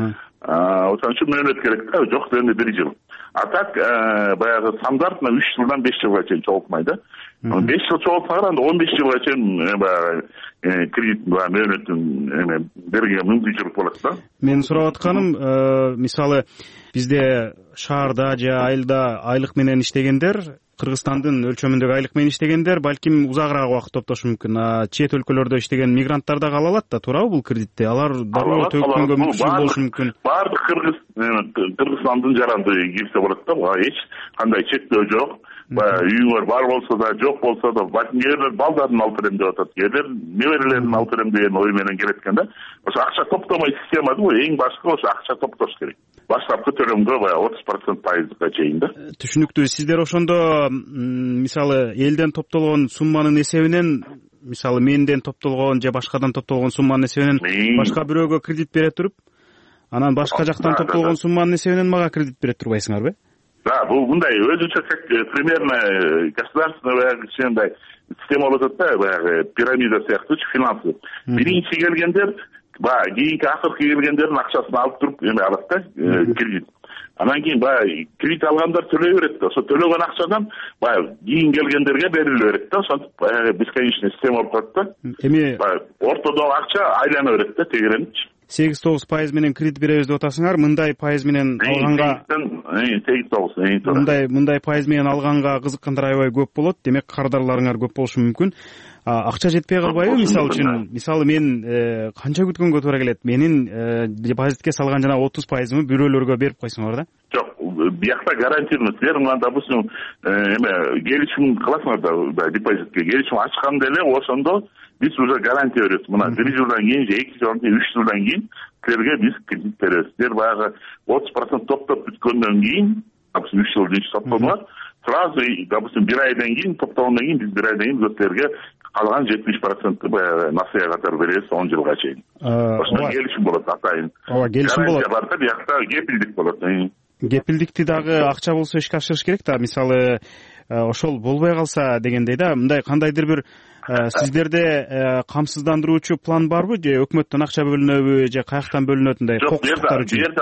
ошон үчүн мөөнөт керек да, жок дегенде 1 жыл. А так баягы стандарт 3 жылдан 5 жылга чейин чогултмай да. 5 жыл чогултсаңар анда 15 жылга чейин баягы кредит мөөнөтүн берүүгө мүмкүнчүлүк болот да. Мен сурап атканым, мисалы бизде шаарда же айылда айлык менен иштегендер, Кыргызстандын өлчөмүндөгү айлык менен иштегендер балким узагыраак убакыт топтошу мүмкүн. Чет өлкөлөрдө иштеген мигранттар дагы ала алат да, туурабы бул кредитти? Алар дароо төгкөнгө мүмкүнчүлүк болушу мүмкүн. Баардык Кыргызстандын жаранды кирсе болот да, эч кандай чектөө жок. Баягы үйүңөр бар болсо да, жок болсо да, кээрлер балдарын алып берем деп атат, кээрлер неберелерин алып берем деген ой менен келет экен да. Ошо акча топтомой система да, эң башкы ошо акча топтош керек. Баштапкы төлөмгө баягы 30% пайызга чейин да. Түшүнүктүү. Сиздер ошондо мисалы элден топтолгон сумманын эсебинен, мисалы менден топтолгон же башкадан топтолгон сумманын эсебинен башка бирөөгө кредит бере туруп, анан башка жактан топтолгон сумманын эсебинен мага кредит бере турбайсыңарбы? Да, бул мындай өзүнчө примерно государственный баягы кичинекей система болот да, баягы пирамида сыяктуучу финансы. Биринчи келгендер баягы кийинки акыркы келгендердин акчасын алып туруп алат да, кредит. Анан кийин баягы кредит алгандар төлөй берет да, ошо төлөгөн акчадан баягы кийин келгендерге бериле берет да, ошентип баягы бесконечный система болуп калат да. Эми ортодогу акча айлана берет да, тегеренипчи. 8-9% менен кредит беребиз деп атасыңар. Мындай пайыз менен алганга 8-9 мындай пайыз менен алганга кызыккандар аябай көп болот. Демек кардарларыңар көп болушу мүмкүн. Акча жетпей калбайбы? Мисалы үчүн, мен канча күткөнгө туура келет? Менин депозитке салган жана 30%-ымы бирөөлөргө берип койсоңор да? Жок, биякта гарантированно силер мына допустим келишим кыласыңар да, депозитке келишим ачканда эле ошондо биз уже гарантия беребиз. Мына 1 жылдан кийин же 2 жылдан кийин, 3 жылдан кийин силерге биз кредит беребиз. Силер баягы 30% топтоп бүткөндөн кийин, допустим 3 жыл ичинде топтодуңар, сразу, допустим 1 айдан кийин топтогондон кийин биз 1 айдан кийин силерге калган 70% баягы насыя катары беребиз 10 жылга чейин. Ошондо келишим болот атайын. Ооба, келишим болот. Гарантия бар да, биякта кепилдик болот. Кепилдикти дагы акча болсо ишке ашырыш керек да. Мисалы ошол болбой калса дегендей да, мындай кандайдыр бир сиздерде камсыздандыруучу план барбы же өкмөттөн акча бөлүнөбү же каяктан бөлүнөт мындай кокуктар үчүн? Бу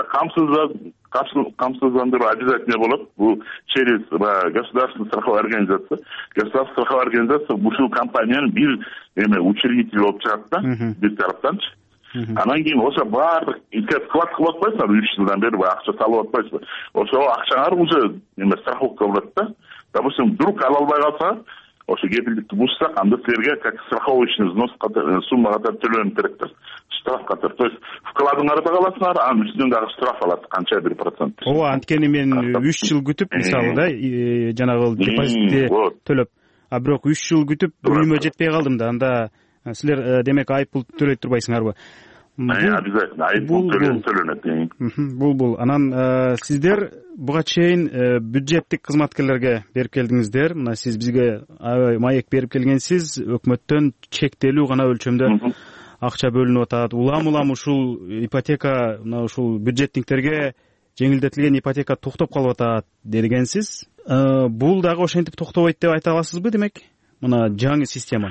жерде камсыздандыруу обязательно болот. Бул через государственная страховая организация. Государственная страховая организация ушул компаниянын бир учредитель болуп чыгат да, бир тараптанчы. Анан кийин ошо баардык вклад кылып атпайсыңар, 3 жылдан бери акча салып атпайсызбы? Ошо акчаңар уже страховка болот да. Допустим, вдруг ала албай калсаңар, ошо кепилдикти бузсак, анда силерге как страховочный взнос сумма катары төлөнүп берет да, штраф катары. То есть вкладыңарды каласыңар, анын үстүнөн дагы штраф алат, канча 1%. Ооба, анткени мен 3 жыл күтүп, мисалы да, жанагы депозитти төлөп, а бирок 3 жыл күтүп үйүмө жетпей калдым да, анда силер демек айыппул төлөй турбайсыңарбы? Обязательно айыппул төлөнөт. Бул. Анан сиздер буга чейин бюджеттик кызматкерлерге берип келдиңиздер. Мына сиз бизге маек берип келгенсиз, өкмөттөн чектелүү гана өлчөмдө акча бөлүнүп атат. Улам ушул ипотека, мына ушул бюджетниктерге жеңилдетилген ипотека токтоп калып атат дегенсиз. Бул дагы ошентип токтобойт деп айта аласызбы демек? Мына жаңы система.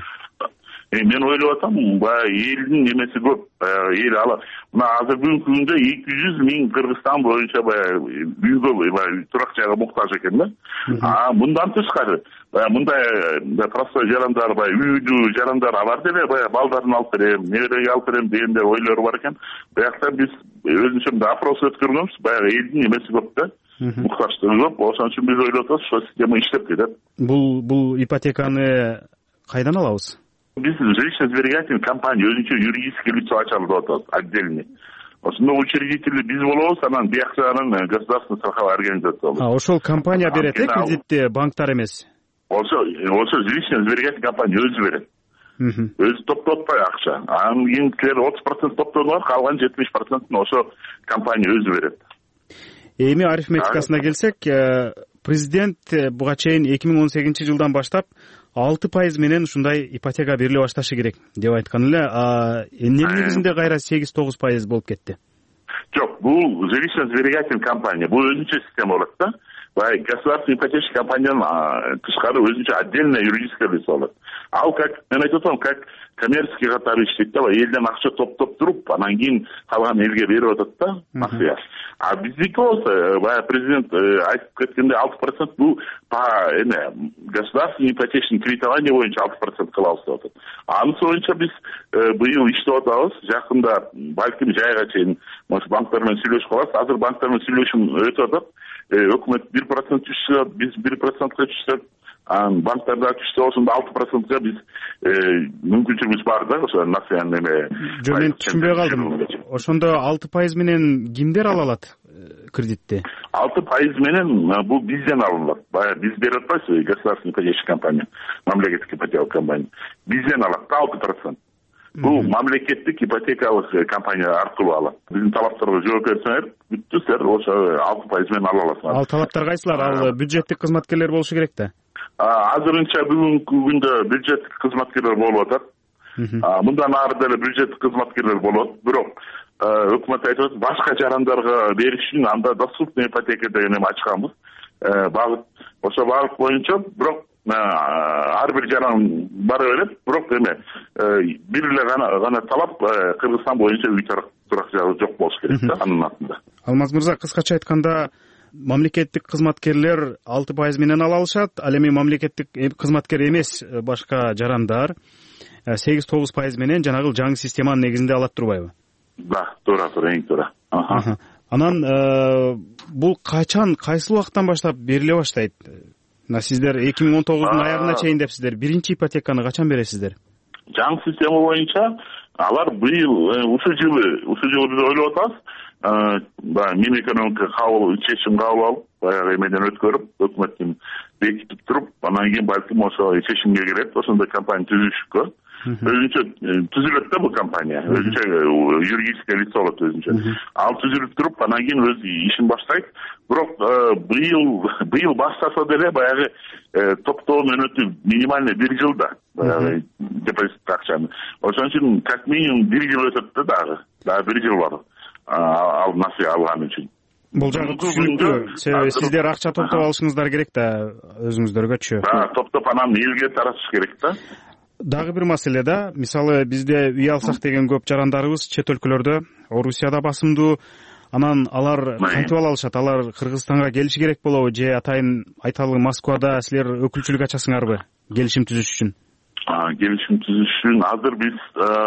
Мен ойлоп атам, элдин немеси көп. Эл мына азыр бүгүнкү күндө 200 миң Кыргызстан боюнча үйгө турак жайга муктаж экен да. Мындан тышкары мындай простой жарандар, үйдүү жарандар алар деле балдарын алып берем, небереге алып берем дегендер ойлору бар экен. Биякта биз өзүнчө опрос өткөргөнбүз, элдин немеси көп да. Муктаждыгы көп. Ошон үчүн биз ойлоп атабыз, ошол система иштеп кетет. Бул ипотеканы кайдан алабыз? Биз жилищно-сберегательный компания өзүнчө юридический лицо ачалы деп атабыз, отдельный. Ошондо учредители биз болобуз, анан биякчанын государственная страховая организация болот. Ошол компания берет кредитти, банктар эмес. Ошо жилищно-сберегательный компания өзү берет. Өзү топтоп атпай акча. Анан кийин силер 30% топтодуңар, калган 70%-ын ошо компания өзү берет. Эми арифметикасына келсек, президент буга чейин 2018 жылдан баштап 6% менен ушундай ипотека бериле башташы керек деп айткан эле. Эмне негизинде кайра 8-9% болуп кетти? Жок, бул жилищно-сберегательный компания, бул өзүнчө система болот да. баягы государственный ипотечный компаниядан тышкары өзүнчө отдельное юридическое лицо болот. Ал как мен айтып атам, как коммерческий катары иштейт да, элден акча топтоп туруп, анан кийин калган элге берип атат да, насыя. А биздики болсо баягы президент айтып кеткендей 6% бул государственный ипотечный кредитование боюнча 6% кылабыз деп атат. Анысы боюнча биз быйыл иштеп атабыз. Жакында балким жайга чейин банктар менен сүйлөшүп калабыз. Азыр банктар менен сүйлөшүм өтүп атат. Өкмөт 1% түшсө, биз 1%га түшсөк, банктарда түштө ошондо 6%га биз мүмкүнчүлүгүбүз бар да, ошо насыяны эме. Жок, мен түшүнбөй калдым. Ошондо 6% менен кимдер ала алат кредитти? 6% менен бул бизден алынат. Баягы биз берип атпайбызбы, государственный ипотечный компания, мамлекеттик ипотекалык компания. Бизден алат да 6%. Бул мамлекеттик ипотекалык компания аркылуу алат. Биздин талаптарга жооп берсеңер, бүттү силер ошо 6% менен ала аласыңар. Ал талаптар кайсылар? Ал бюджеттик кызматкерлер болушу керек да. Азырынча бүгүнкү күндө бюджеттик кызматкерлер болуп атат. Мындан ары деле бюджеттик кызматкерлер болот. Бирок өкмөт айтып атат, башка жарандарга бериш үчүн анда доступный ипотека деген эме ачканбыз. Багыт, ошо багыт боюнча, бирок ар бир жаран бара берет, бирок эме бир эле гана талап Кыргызстан боюнча үй турак жагы жок болуш керек да анын атында. Алмаз мырза, кыскача айтканда, мамлекеттик кызматкерлер 6% менен ала алышат, ал эми мамлекеттик кызматкер эмес башка жарандар 8-9% менен жанагы жаңы системанын негизинде алат турбайбы? Да, туура, эң туура. Анан бул качан, кайсы убакыттан баштап бериле баштайт? Сиздер 2019-дун аягына чейин депсиздер. Биринчи ипотеканы качан бересиздер? Жаңы система боюнча алар быйыл ушул жылы биз ойлоп атабыз. Минэкономика чечим кабыл алып, баягы эмеден өткөрүп, өкмөттүн бекитип туруп, анан кийин балким ошо чечимге келет, ошондой компания түзүшкө. Өзүнчө түзүлөт да бул компания. Өзүнчө юридическое лицо болот өзүнчө. Ал түзүлүп туруп, анан кийин өз ишин баштайт. Бирок быйыл баштаса деле баягы топтоо мөөнөтү минимальный 1 жылда. Баягы депозит акчаны. Ошон үчүн как минимум 1 жыл өтөт да дагы. Дагы 1 жыл бар. Ал насыя алган үчүн. Бул жагы түшүнүктүү. Сиздер акча топтоп алышыңыздар керек да өзүңүздөргөчү. Топтоп анан элге таратыш керек да. Дагы бир маселе да, мисалы бизде үй алсак деген көп жарандарыбыз чет өлкөлөрдө, Орусияда басымдуу, анан алар кантип ала алышат? Алар Кыргызстанга келиши керек болобу же атайын айталы Москвада силер өкүлчүлүк ачасыңарбы келишим түзүш үчүн? Келишим түзүш үчүн азыр биз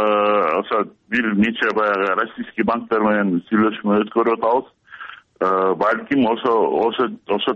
ошо бир нече баягы российский банктар менен сүйлөшмө өткөрүп атабыз. Балким ошо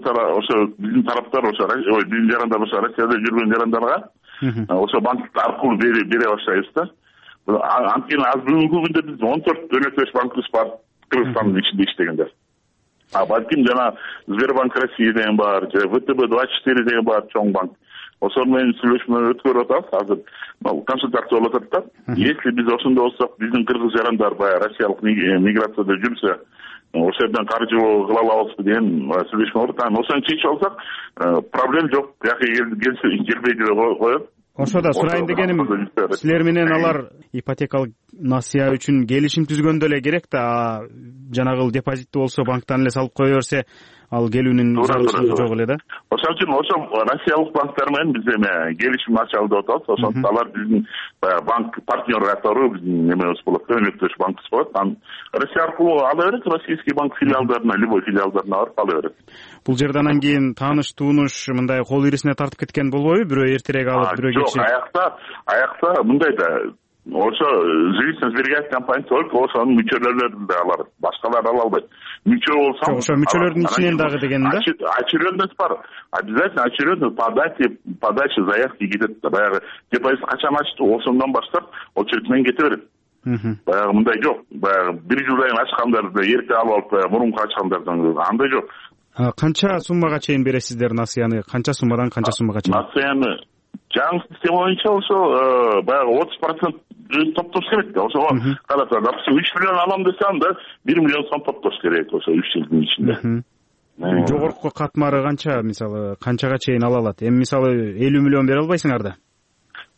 биздин тараптар биздин жарандар ошо Россияда жүргөн жарандарга ошо банк аркылуу бере баштайбыз да. Анткени азыр бүгүнкү күндө биз 14 өнөктөш банкыбыз бар Кыргызстандын ичинде иштегендер. Балким жана Сбербанк России деген бар, же ВТБ-24 деген бар чоң банк. Ошол менен сүйлөшмө өткөрүп атабыз. Азыр консультация болуп атат да. Если биз ошондо болсок, биздин кыргыз жарандар баягы россиялык миграцияда жүрсө, ошол жерден каржылоо кыла алабызбы деген сүйлөшмө болот. Ошону чечип алсак, проблем жок. Бияка келбейди деп коет. Ошода сурайын дегеним, силер менен алар ипотекалык насыя үчүн келишим түзгөндө эле керек да, жанагы депозитти болсо банктан эле салып кое берсе, ал келүүнүн зарылчылыгы жок эле да. Ошон үчүн россиялык банктар менен биз эме келишим ачалы деп атабыз. Ошондо алар биздин банк партнер катары биздин эмебиз болот, өнөктөш банкыбыз болот. Россия аркылуу ала берет, российский банк филиалдарына, любой филиалдарына барып ала берет. Бул жерде анан кийин тааныш тууныш мындай кол ирисине тартып кеткен болбойбу? Бирөө эртерээк алып, бирөө кеч. Жок, аякта мындай да. Ошо жилищно-сберегательный компания только ошонун мүчөлөрүн да алар, башкалар ала албайт. Мүчө болсо, ошо мүчөлөрдүн ичинен дагы деген да. Очередность бар. Обязательно очередность подача заявки кетет. Баягы депозит качан ачты, ошондон баштап очередь менен кете берет. Баягы мындай жок. Баягы 1 жылдан ачкандарды эрте алып алып, мурунку ачкандардан андай жок. Канча суммага чейин бересиздер насыяны? Канча суммадан канча суммага чейин? Насыяны жаңы система боюнча ошо баягы 30% топтош керек да. Ошого карата, допустим, 3 миллион алам десе, анда 1 миллион сом топтош керек ошо 3 жылдын ичинде. Жогорку катмары канча, мисалы, канчага чейин ала алат? Эми мисалы 50 миллион бере албайсыңар да?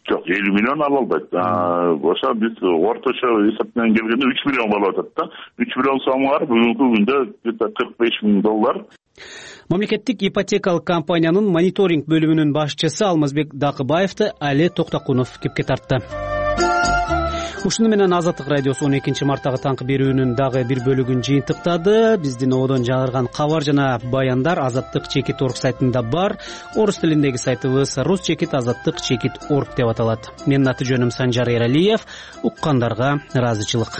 Жок, 50 миллион ала албайт. Ошо биз орточо эсеп менен келгенде 3 миллион болуп атат да. 3 миллион сомго бүгүнкү күндө где-то $45,000. Мамлекеттик ипотекалык компаниянын мониторинг бөлүмүнүн башчысы Алмазбек Дакыбаевди Али Токтокунов кепке тартты. Ушуну менен Азаттык радиосу 12 марттагы таңкы берүүнүн дагы бир бөлүгүн жыйынтыктады. Биздин одон чыгарган кабар жана баяндар Азаттык.org сайтында бар. Орус тилиндеги сайтыбыз rus.azattik.org деп аталат. Менин аты жөнүм Санжар Эралиев. Уккандарга ыраазычылык.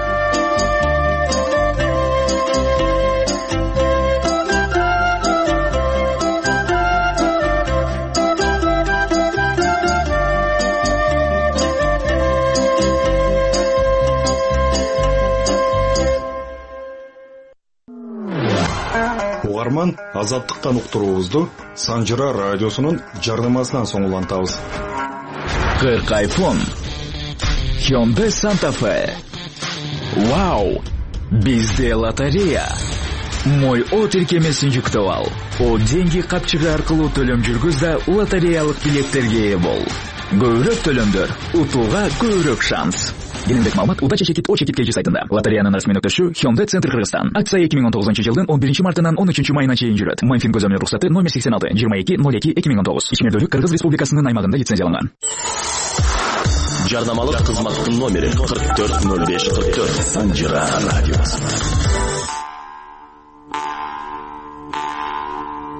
Угарман, Азаттыктан уктуруубузду Санжыра радиосунун жардамасынан соң улантабыз. 40 iPhone, Hyundai Santa Fe. Вау! Бизде лотерея. Мой тиркемесин жүктөп ал. О деньги капчыгы аркылуу төлөм жүргүз да лотереялык билеттерге ээ бол. Көбүрөөк төлөмдөр, утууга көбүрөөк шанс. Кененирээк маалымат Удача чекит ОЧекит сайтында. Лотереянын расмий нөктөшү Hyundai Центр Кыргызстан. Акция 2019 жылдын 11 мартынан 13 майына чейин жүрөт. Майфин көзөмөл уруксаты номер 86 2202/2019. Ичмердүүлүк Кыргыз Республикасынын аймагында лицензияланган. Жарнамалык кызматтын номери 440544. Санжыра радиосы.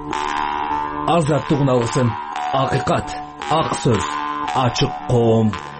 Азаттык уналысын. Акыйкат, ак сөз, ачык коом.